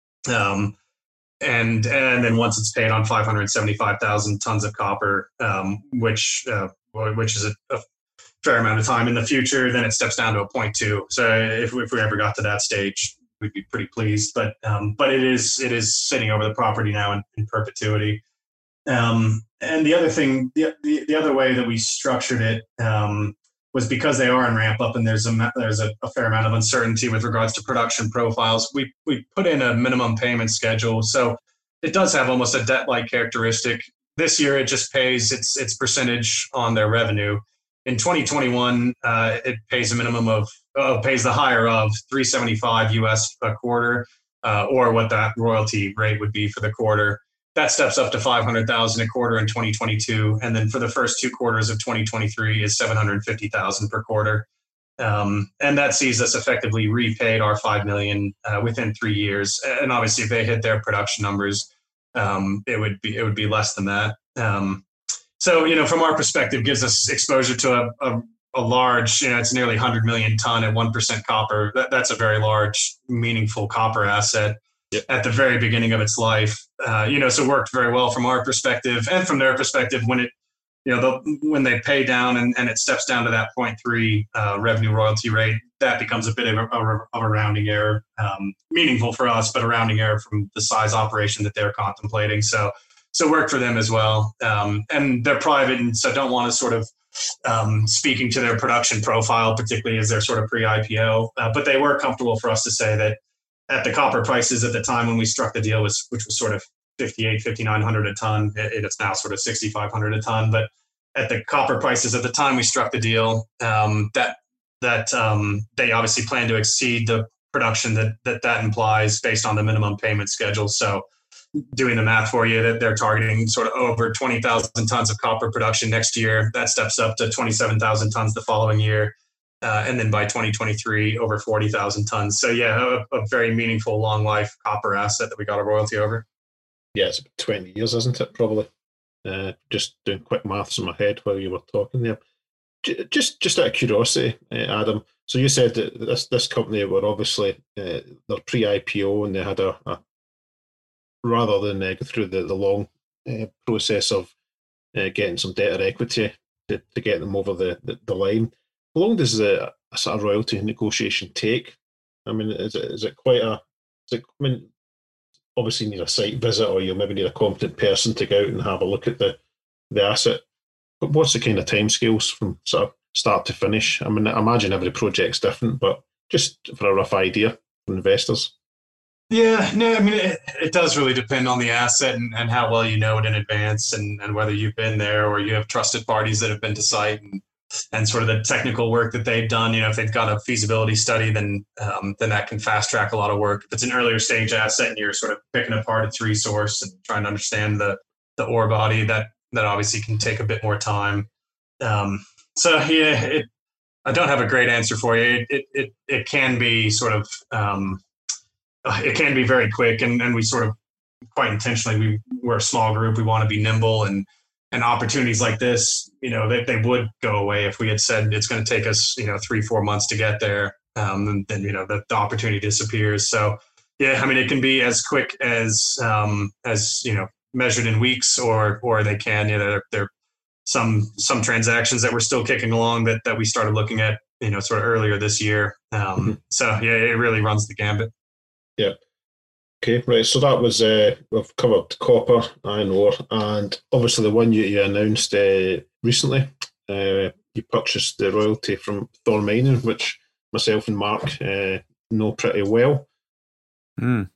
Speaker 6: Um, And and then once it's paid on five hundred seventy-five thousand tons of copper, um, which uh, which is a, a fair amount of time in the future, then it steps down to a zero point two. So if, if we ever got to that stage, we'd be pretty pleased. But um, but it is it is sitting over the property now in, in perpetuity. Um, and the other thing, the, the the other way that we structured it um, was because they are in ramp up and there's a there's a, a fair amount of uncertainty with regards to production profiles. We we put in a minimum payment schedule, so it does have almost a debt-like characteristic. This year, it just pays its its percentage on their revenue. In twenty twenty-one, uh, it pays a minimum of uh, pays the higher of three seventy-five U S a quarter, uh, or what that royalty rate would be for the quarter. That steps up to five hundred thousand a quarter in twenty twenty-two, and then for the first two quarters of twenty twenty-three is seven hundred fifty thousand per quarter, um, and that sees us effectively repaid our five million uh, within three years. And obviously, if they hit their production numbers, um, it would be it would be less than that. Um, so, you know, from our perspective, gives us exposure to a, a, a large, you know, it's nearly one hundred million ton at one percent copper. That, that's a very large, meaningful copper asset. Yep. At the very beginning of its life, uh, you know, so it worked very well from our perspective and from their perspective. When it, you know, when they pay down and, and it steps down to that zero point three uh, revenue royalty rate, that becomes a bit of a, of a rounding error, um, meaningful for us, but a rounding error from the size operation that they're contemplating. So, so worked for them as well. Um, and they're private, and so don't want to sort of um, speaking to their production profile, particularly as they're sort of pre-I P O. Uh, but they were comfortable for us to say that at the copper prices at the time when we struck the deal, was which was sort of fifty-eight, fifty-nine hundred a ton. It, it's now sort of sixty-five hundred a ton. But at the copper prices at the time we struck the deal, um, that that um, they obviously plan to exceed the production that, that that implies based on the minimum payment schedule. So doing the math for you, that they're targeting sort of over twenty thousand tons of copper production next year. That steps up to twenty-seven thousand tons the following year. Uh, and then by twenty twenty-three, over forty thousand tons. So yeah, a, a very meaningful long life copper asset that we got a royalty over.
Speaker 7: Yeah, it's about twenty years, isn't it? Probably. Uh, just doing quick maths in my head while you were talking there. Just, just out of curiosity, uh, Adam. So you said that this this company were obviously uh, they're pre-I P O and they had a, a rather than uh, go through the the long uh, process of uh, getting some debt or equity to, to get them over the, the, the line. How long does a, a sort of royalty negotiation take? I mean, is it is it quite a? Is it, I mean, obviously you need a site visit, or you'll maybe need a competent person to go out and have a look at the, the asset. But what's the kind of timescales from sort of start to finish? I mean, I imagine every project's different, but just for a rough idea for investors.
Speaker 6: Yeah, no, I mean, it, it does really depend on the asset and, and how well you know it in advance, and, and whether you've been there or you have trusted parties that have been to site, and and sort of the technical work that they've done. You know, if they've got a feasibility study, then um, then that can fast track a lot of work. If it's an earlier stage asset and you're sort of picking apart its resource and trying to understand the the ore body, that that obviously can take a bit more time. Um, so yeah, it, I don't have a great answer for you. It it it, it can be sort of um, uh, it can be very quick, and, and we sort of quite intentionally, we, we're a small group. We want to be nimble, and and opportunities like this, you know, they, they would go away if we had said it's going to take us, you know, three, four months to get there. Um, and then, you know, the, the opportunity disappears. So, yeah, I mean, it can be as quick as, um, as, you know, measured in weeks, or, or they can, you know, there, there some, some transactions that we're still kicking along that, that we started looking at, you know, sort of earlier this year. Um, mm-hmm. So yeah, it really runs the gambit.
Speaker 7: Yeah. Okay, right. So that was, uh, we've covered copper, iron ore, and obviously the one you, you announced uh, recently, uh, you purchased the royalty from Thor Mining, which myself and Mark uh, know pretty well.
Speaker 5: Mm.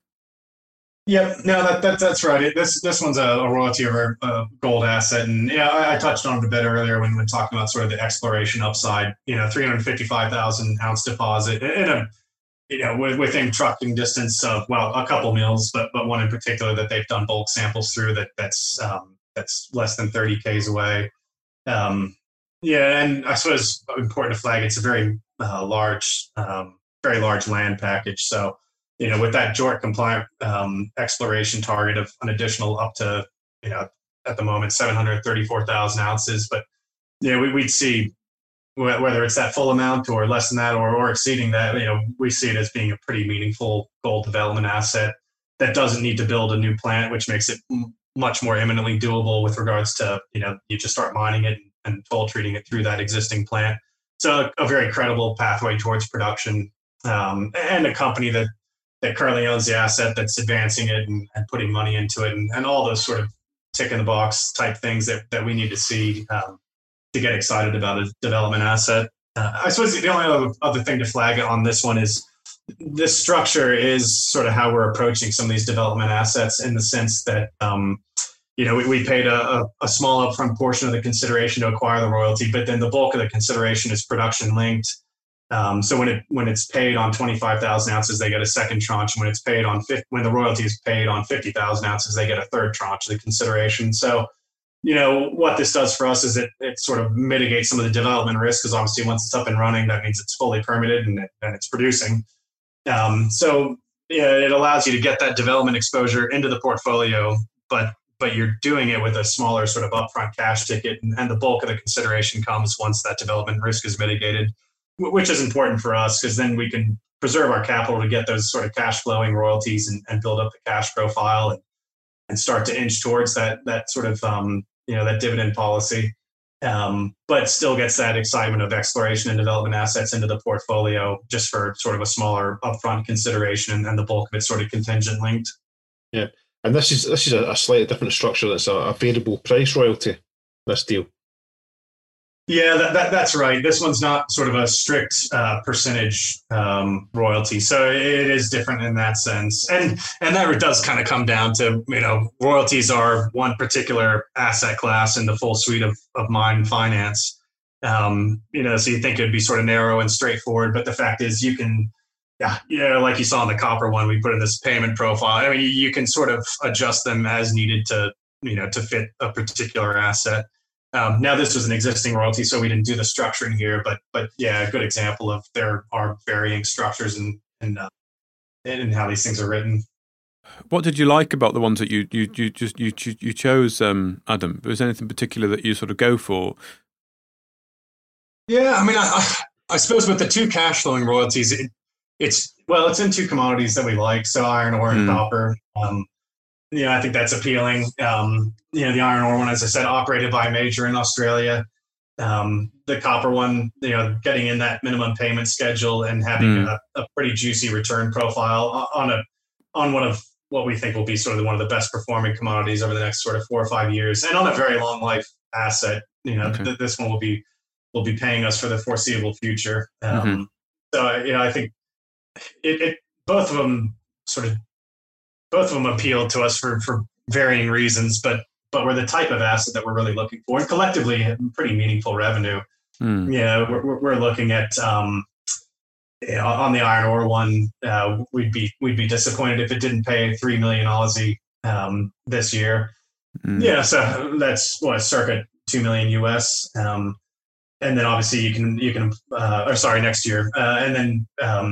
Speaker 6: Yep, no, that, that that's right. It, this this one's a, a royalty over a gold asset, and yeah, I, I touched on it a bit earlier when we were talking about sort of the exploration upside. You know, three hundred fifty-five thousand ounce deposit in a, you know, within trucking distance of, well, a couple mills, but but one in particular that they've done bulk samples through that that's um, that's less than thirty Ks away. Um, yeah, and I suppose important to flag, it's a very uh, large, um, very large land package. So, you know, with that JORC compliant um, exploration target of an additional up to, you know, at the moment, seven hundred thirty-four thousand ounces. But, yeah, we, we'd see whether it's that full amount or less than that, or, or exceeding that, you know, we see it as being a pretty meaningful gold development asset that doesn't need to build a new plant, which makes it m- much more imminently doable with regards to, you know, you just start mining it and toll treating it through that existing plant. So a very credible pathway towards production, um, and a company that, that currently owns the asset, that's advancing it and, and putting money into it, and, and all those sort of tick in the box type things that, that we need to see um, to get excited about a development asset. Uh, I suppose the only other, other thing to flag on this one is this structure is sort of how we're approaching some of these development assets, in the sense that, um, you know, we, we paid a, a, a small upfront portion of the consideration to acquire the royalty, but then the bulk of the consideration is production linked. Um, so when it when it's paid on twenty-five thousand ounces, they get a second tranche. When it's paid on when the royalty is paid on fifty thousand ounces, they get a third tranche of the consideration. So, you know, what this does for us is it it sort of mitigates some of the development risk, because obviously once it's up and running, that means it's fully permitted and, it, and it's producing. Um, so yeah, it allows you to get that development exposure into the portfolio, but but you're doing it with a smaller sort of upfront cash ticket, and, and the bulk of the consideration comes once that development risk is mitigated, which is important for us, because then we can preserve our capital to get those sort of cash flowing royalties and, and build up the cash profile and, and start to inch towards that that sort of um, you know that dividend policy, um, but still gets that excitement of exploration and development assets into the portfolio just for sort of a smaller upfront consideration, and, and the bulk of it sort of contingent linked.
Speaker 7: Yeah, and this is this is a, a slightly different structure. That's a, a variable price royalty, this deal.
Speaker 6: Yeah, that, that, that's right. This one's not sort of a strict uh, percentage um, royalty, so it is different in that sense. And and that does kind of come down to, you know, royalties are one particular asset class in the full suite of of mine finance. Um, you know, so you think it'd be sort of narrow and straightforward, but the fact is, you can, yeah, you know, like you saw in the copper one, we put in this payment profile. I mean, you, you can sort of adjust them as needed to, you know, to fit a particular asset. Um, now, this was an existing royalty, so we didn't do the structuring here, but but yeah, a good example of there are varying structures and and uh, and how these things are written.
Speaker 5: What did you like about the ones that you you you just you you chose, um, Adam? Was there anything particular that you sort of go for?
Speaker 6: Yeah, I mean, I, I suppose with the two cash flowing royalties, it, it's well, it's in two commodities that we like, so iron ore and mm. copper. Um, Yeah, I think that's appealing. Um, you know, the iron ore one, as I said, operated by a major in Australia. Um, the copper one, you know, getting in that minimum payment schedule and having mm. a, a pretty juicy return profile on a on one of what we think will be sort of one of the best performing commodities over the next sort of four or five years, and on a very long life asset. You know, okay. th- this one will be will be paying us for the foreseeable future. Um, mm-hmm. So, you know, I think it, it both of them sort of. Both of them appeal to us for, for varying reasons, but but we're the type of asset that we're really looking for, and collectively pretty meaningful revenue. Mm. Yeah, we're we're looking at um, you know, on the iron ore one, uh, we'd be we'd be disappointed if it didn't pay three million Aussie um, this year. Mm. Yeah, so that's what circa two million U S. Um, and then obviously you can you can uh, or sorry next year, uh, and then. Um,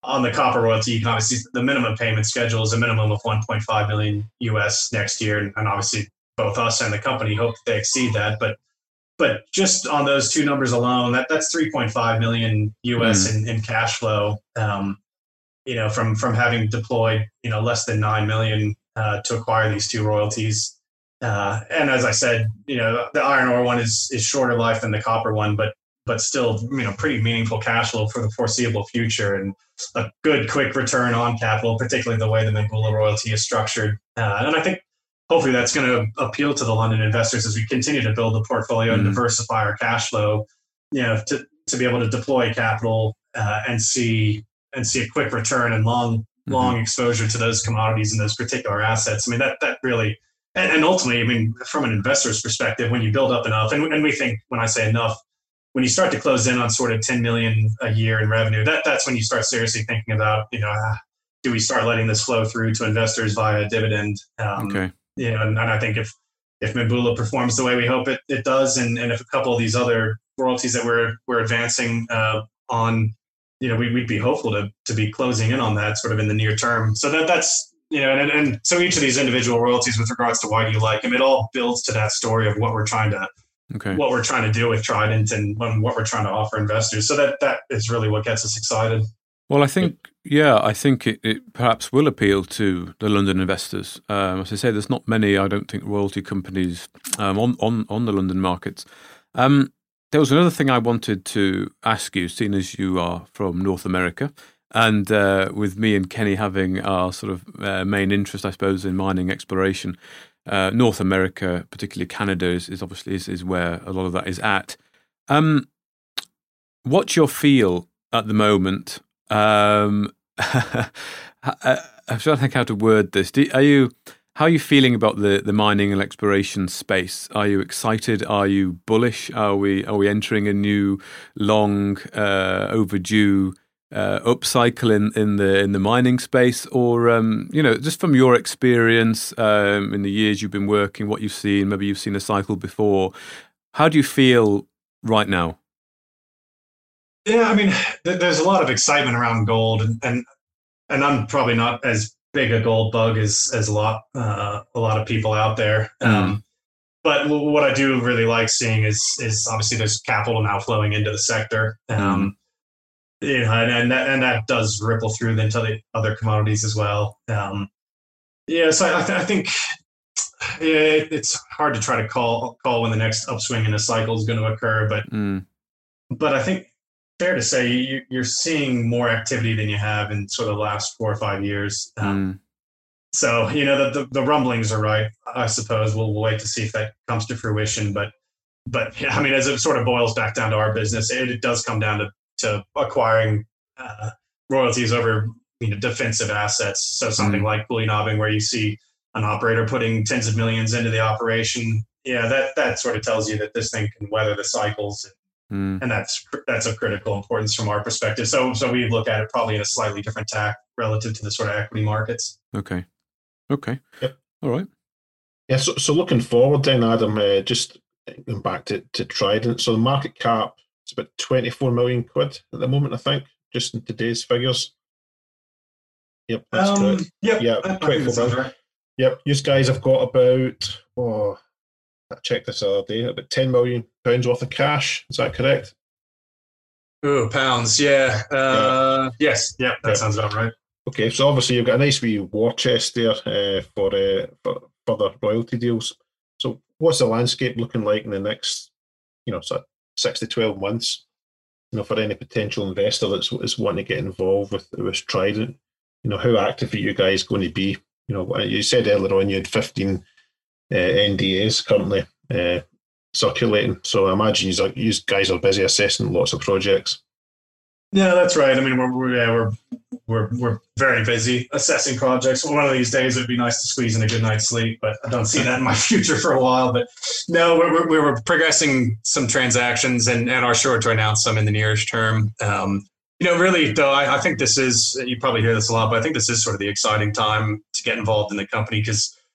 Speaker 6: on the copper royalty, you can obviously, the minimum payment schedule is a minimum of one point five million U S next year. And, and obviously both us and the company hope that they exceed that. But but just on those two numbers alone, that, that's three point five million U S mm. in, in cash flow, um, you know, from, from having deployed, you know, less than nine million uh, to acquire these two royalties. Uh, and as I said, you know, the iron ore one is, is shorter life than the copper one, but but still, you know, pretty meaningful cash flow for the foreseeable future and a good, quick return on capital, particularly the way the Mimbula royalty is structured. Uh, and I think hopefully that's going to appeal to the London investors as we continue to build the portfolio mm-hmm. and diversify our cash flow, you know, to, to be able to deploy capital uh, and see and see a quick return and long, mm-hmm. long exposure to those commodities and those particular assets. I mean, that that really, and, and ultimately, I mean, from an investor's perspective, when you build up enough, and, and we think, when I say enough, when you start to close in on sort of ten million a year in revenue, that that's when you start seriously thinking about, you know, ah, do we start letting this flow through to investors via dividend? Um, okay. You know, and, and I think if, if Mimbula performs the way we hope it, it does, and, and if a couple of these other royalties that we're, we're advancing uh, on, you know, we, we'd be hopeful to, to be closing in on that sort of in the near term. So that that's, you know, and, and so each of these individual royalties with regards to why do you like them, it all builds to that story of what we're trying to Okay. what we're trying to do with Trident and what we're trying to offer investors. So that that is really what gets us excited.
Speaker 5: Well, I think, yeah, I think it, it perhaps will appeal to the London investors. Um, as I say, there's not many, I don't think, royalty companies um, on, on, on the London markets. Um, there was another thing I wanted to ask you, seeing as you are from North America, and uh, with me and Kenny having our sort of uh, main interest, I suppose, in mining exploration. Uh, North America, particularly Canada, is, is obviously is, is where a lot of that is at. Um, what's your feel at the moment? Um, I'm trying to think how to word this. Do, are you how are you feeling about the, the mining and exploration space? Are you excited? Are you bullish? Are we are we entering a new, long, uh, overdue Uh, upcycle in, in the in the mining space, or um, you know, just from your experience um, in the years you've been working, what you've seen, maybe you've seen a cycle before. How do you feel right now?
Speaker 6: Yeah, I mean, th- there's a lot of excitement around gold, and, and and I'm probably not as big a gold bug as as a lot uh, a lot of people out there. Mm. Um, but what I do really like seeing is is obviously there's capital now flowing into the sector. Um, mm. You know, and and that, and that does ripple through into the other commodities as well. Um, yeah, so I, th- I think yeah, it, it's hard to try to call call when the next upswing in a cycle is going to occur, but mm. but I think fair to say you, you're seeing more activity than you have in sort of the last four or five years. Um, mm. So you know the, the the rumblings are right. I suppose we'll, we'll wait to see if that comes to fruition. But but yeah, I mean, as it sort of boils back down to our business, it, it does come down to to acquiring uh, royalties over, you know, defensive assets. So something mm. like Bulyanhobing, where you see an operator putting tens of millions into the operation. Yeah, that that sort of tells you that this thing can weather the cycles, mm. and that's that's of critical importance from our perspective. So so we look at it probably in a slightly different tack relative to the sort of equity markets.
Speaker 5: Okay, okay, yep. All right.
Speaker 7: Yeah. So so looking forward then, Adam, uh, just going back to, to Trident. So the market cap, it's about twenty-four million quid at the moment, I think, just in today's figures. Yep, that's
Speaker 6: um,
Speaker 7: correct.
Speaker 6: Yep,
Speaker 7: yep, twenty-four million. Right. Yep, you guys have got about, oh, I checked this the other day, about ten million pounds worth of cash. Is that correct?
Speaker 6: Oh, pounds, yeah. Uh, yeah. Yes, yeah, that yep. sounds about right.
Speaker 7: Okay, so obviously you've got a nice wee war chest there uh, for, uh, for further royalty deals. So what's the landscape looking like in the next, you know, sort of six to twelve months, you know, for any potential investor that's, that's wanting to get involved with, with Trident? You know, how active are you guys going to be? You know, you said earlier on you had fifteen uh, N D As currently uh, circulating. So I imagine you, you guys are busy assessing lots of projects.
Speaker 6: Yeah, that's right. I mean, we're we're, yeah, we're we're we're very busy assessing projects. One of these days, it'd be nice to squeeze in a good night's sleep, but I don't see that in my future for a while. But no, we're we're, we're progressing some transactions and, and are sure to announce some in the nearest term. Um, you know, really, though, I, I think this is, you probably hear this a lot, but I think this is sort of the exciting time to get involved in the company because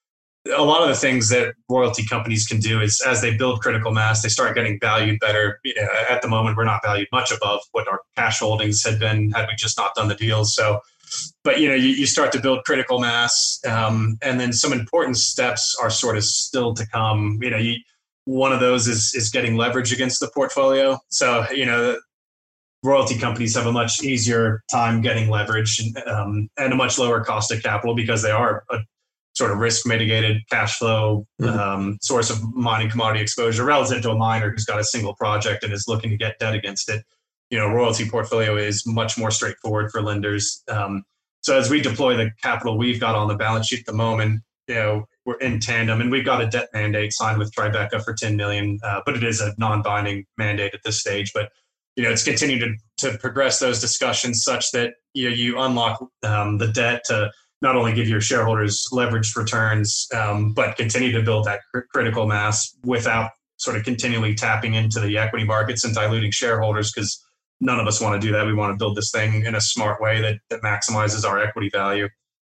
Speaker 6: a lot of the things that royalty companies can do is as they build critical mass, they start getting valued better. You know, at the moment, we're not valued much above what our cash holdings had been had we just not done the deals. So, but you know, you, you start to build critical mass, um, and then some important steps are sort of still to come. You know, you, one of those is is getting leverage against the portfolio. So, you know, royalty companies have a much easier time getting leverage and, um, and a much lower cost of capital because they are a sort of risk mitigated cash flow mm-hmm. um, source of mining commodity exposure relative to a miner who's got a single project and is looking to get debt against it. You know, royalty portfolio is much more straightforward for lenders. Um, so as we deploy the capital we've got on the balance sheet at the moment, you know, we're in tandem, and we've got a debt mandate signed with Tribeca for ten million, uh, but it is a non-binding mandate at this stage. But you know, it's continued to, to progress those discussions such that you know, you unlock um, the debt to not only give your shareholders leveraged returns, um, but continue to build that cr- critical mass without sort of continually tapping into the equity markets and diluting shareholders, because none of us want to do that. We want to build this thing in a smart way that, that maximizes our equity value.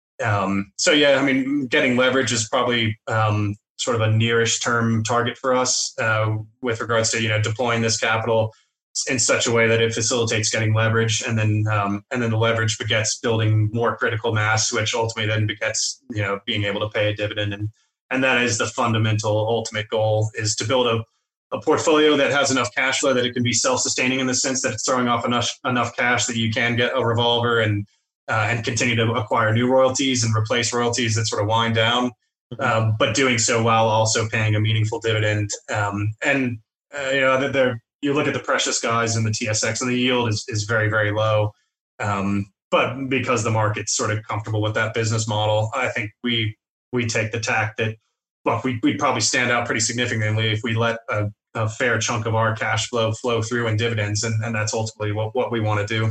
Speaker 6: Um, so, yeah, I mean, getting leverage is probably um, sort of a nearish term target for us uh, with regards to, you know, deploying this capital in such a way that it facilitates getting leverage, and then um, and then the leverage begets building more critical mass, which ultimately then begets, you know, being able to pay a dividend. And and that is the fundamental ultimate goal, is to build a, a portfolio that has enough cash flow that it can be self-sustaining in the sense that it's throwing off enough enough cash that you can get a revolver and uh, and continue to acquire new royalties and replace royalties that sort of wind down, mm-hmm. um, but doing so while also paying a meaningful dividend. Um, and uh, you know, they're you look at the precious guys in the T S X, and the yield is, is very, very low. Um, but because the market's sort of comfortable with that business model, I think we we take the tack that, look, we, we'd probably stand out pretty significantly if we let a, a fair chunk of our cash flow flow through in dividends. And, and that's ultimately what, what we want to do.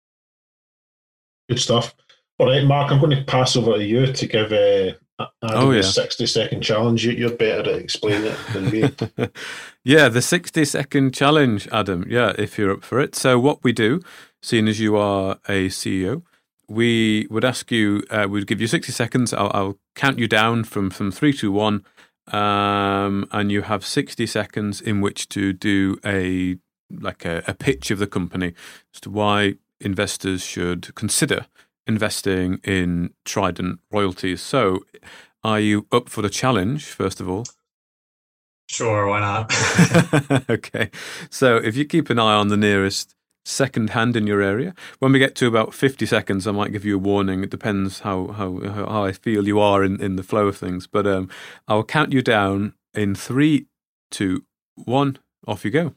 Speaker 7: Good stuff. All right, Mark, I'm going to pass over to you to give uh, Adam oh, yeah. the sixty second challenge. You're better at explaining it than me.
Speaker 5: Yeah, the sixty second challenge, Adam. Yeah, if you're up for it. So what we do, seeing as you are a C E O, we would ask you, uh, we'd give you sixty seconds. I'll, I'll count you down from, from three, two, one. Um, and you have sixty seconds in which to do a, like a, a pitch of the company as to why investors should consider investing in Trident Royalties. So are you up for the challenge, first of all?
Speaker 6: Sure, why not?
Speaker 5: Okay. So if you keep an eye on the nearest second hand in your area, when we get to about fifty seconds, I might give you a warning. It depends how how, how I feel you are in, in the flow of things. But um, I'll count you down in three, two, one. Off you go.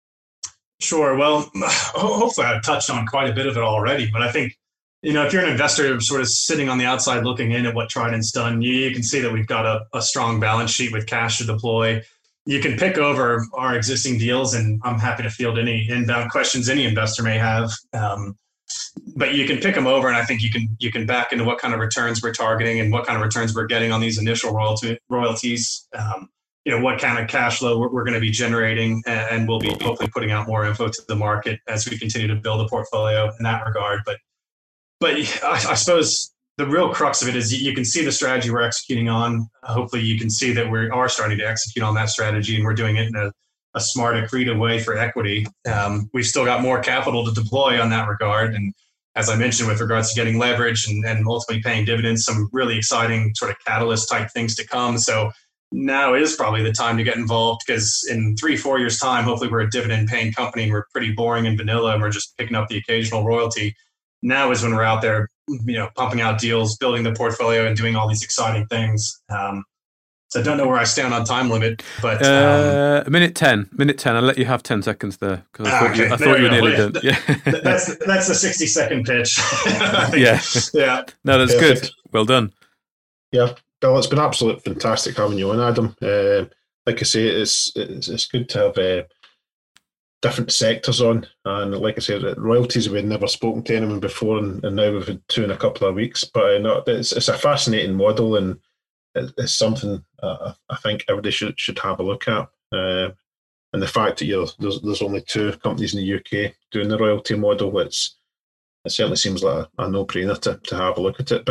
Speaker 6: Sure. Well, hopefully I've touched on quite a bit of it already, but I think, you know, if you're an investor sort of sitting on the outside looking in at what Trident's done, you, you can see that we've got a, a strong balance sheet with cash to deploy. You can pick over our existing deals, and I'm happy to field any inbound questions any investor may have. Um, but you can pick them over, and I think you can you can back into what kind of returns we're targeting and what kind of returns we're getting on these initial royalty, royalties. Um, you know, what kind of cash flow we're, we're going to be generating, and, and we'll be hopefully putting out more info to the market as we continue to build a portfolio in that regard. But But I, I suppose the real crux of it is you can see the strategy we're executing on. Hopefully you can see that we are starting to execute on that strategy, and we're doing it in a, a smart, accretive way for equity. Um, we've still got more capital to deploy on that regard. And as I mentioned, with regards to getting leverage and, and ultimately paying dividends, some really exciting sort of catalyst type things to come. So now is probably the time to get involved, because in three, four years time, hopefully we're a dividend paying company and we're pretty boring and vanilla and we're just picking up the occasional royalty. Now is when we're out there, you know, pumping out deals, building the portfolio, and doing all these exciting things. Um, so I don't know where I stand on time limit, but
Speaker 5: uh, um, minute ten, minute ten. I'll let you have ten seconds there because I thought
Speaker 6: okay,
Speaker 5: you, I thought you were nearly done. Yeah,
Speaker 6: that's that's the sixty second pitch.
Speaker 5: yeah,
Speaker 6: yeah.
Speaker 5: No, that's Perfect. Good. Well done.
Speaker 7: Yeah, Bill, it's been absolutely fantastic having you on, Adam. Uh, like I say, it's it's, it's good to have Uh, different sectors on, and like I said, royalties, we've never spoken to anyone before, and, and now we've had two in a couple of weeks. But uh, no, it's it's a fascinating model, and it's something uh, I think everybody should should have a look at. Uh, and the fact that you're there's there's only two companies in the U K doing the royalty model, which it certainly seems like a, a no brainer to to have a look at it. But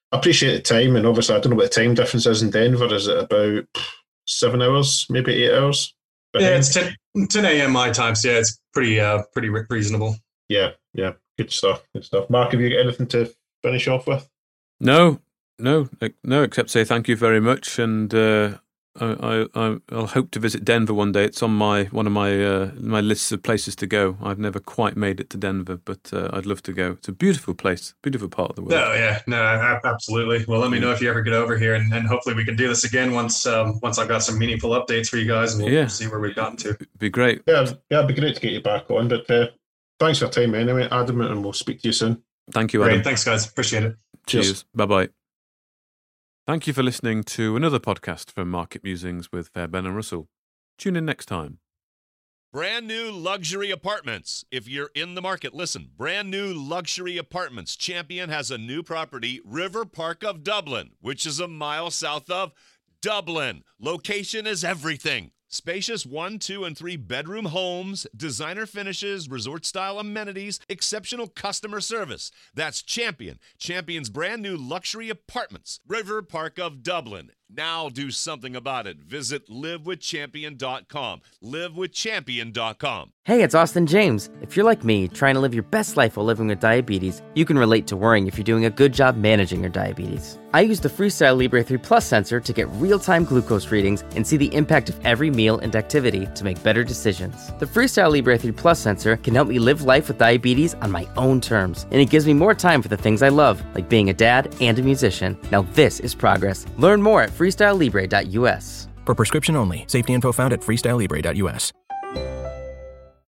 Speaker 7: I appreciate the time, and obviously I don't know what the time difference is in Denver. Is it about seven hours, maybe eight hours?
Speaker 6: Yeah, it's ten a.m. my time, so yeah, it's pretty uh, pretty re- reasonable.
Speaker 7: Yeah, yeah, good stuff, good stuff. Mark, have you got anything to finish off with?
Speaker 5: No, no, no, except say thank you very much, and uh, I, I, I'll hope to visit Denver one day. It's on my one of my uh, my lists of places to go. I've never quite made it to Denver, but uh, I'd love to go. It's a beautiful place, beautiful part of the world.
Speaker 6: No, yeah, no, absolutely. Well, let me know if you ever get over here, and, and hopefully we can do this again once um, once I've got some meaningful updates for you guys, and we'll
Speaker 5: yeah.
Speaker 6: see where we've gotten to.
Speaker 5: It'd be great.
Speaker 7: Yeah, yeah, it'd be great to get you back on. But uh, thanks for your time anyway, Adam, and we'll speak to you soon.
Speaker 5: Thank you, Adam.
Speaker 6: Great, thanks, guys. Appreciate it.
Speaker 5: Cheers.
Speaker 7: Cheers.
Speaker 5: Bye bye. Thank you for listening to another podcast from Market Musings with Fairbairn and Russell. Tune in next time.
Speaker 1: Brand new luxury apartments. If you're in the market, listen. Brand new luxury apartments. Champion has a new property, River Park of Dublin, which is a mile south of Dublin. Location is everything. Spacious one, two, and three bedroom homes, designer finishes, resort-style amenities, exceptional customer service. That's Champion. Champion's brand new luxury apartments, River Park of Dublin. Now do something about it. Visit live with champion dot com. live with champion dot com.
Speaker 2: Hey, it's Austin James. If you're like me, trying to live your best life while living with diabetes, you can relate to worrying if you're doing a good job managing your diabetes. I use the Freestyle Libre three Plus sensor to get real-time glucose readings and see the impact of every meal and activity to make better decisions. The Freestyle Libre three Plus sensor can help me live life with diabetes on my own terms, and it gives me more time for the things I love, like being a dad and a musician. Now this is progress. Learn more at freestyle libre dot u s.
Speaker 3: For prescription only. Safety info found at freestyle libre dot u s.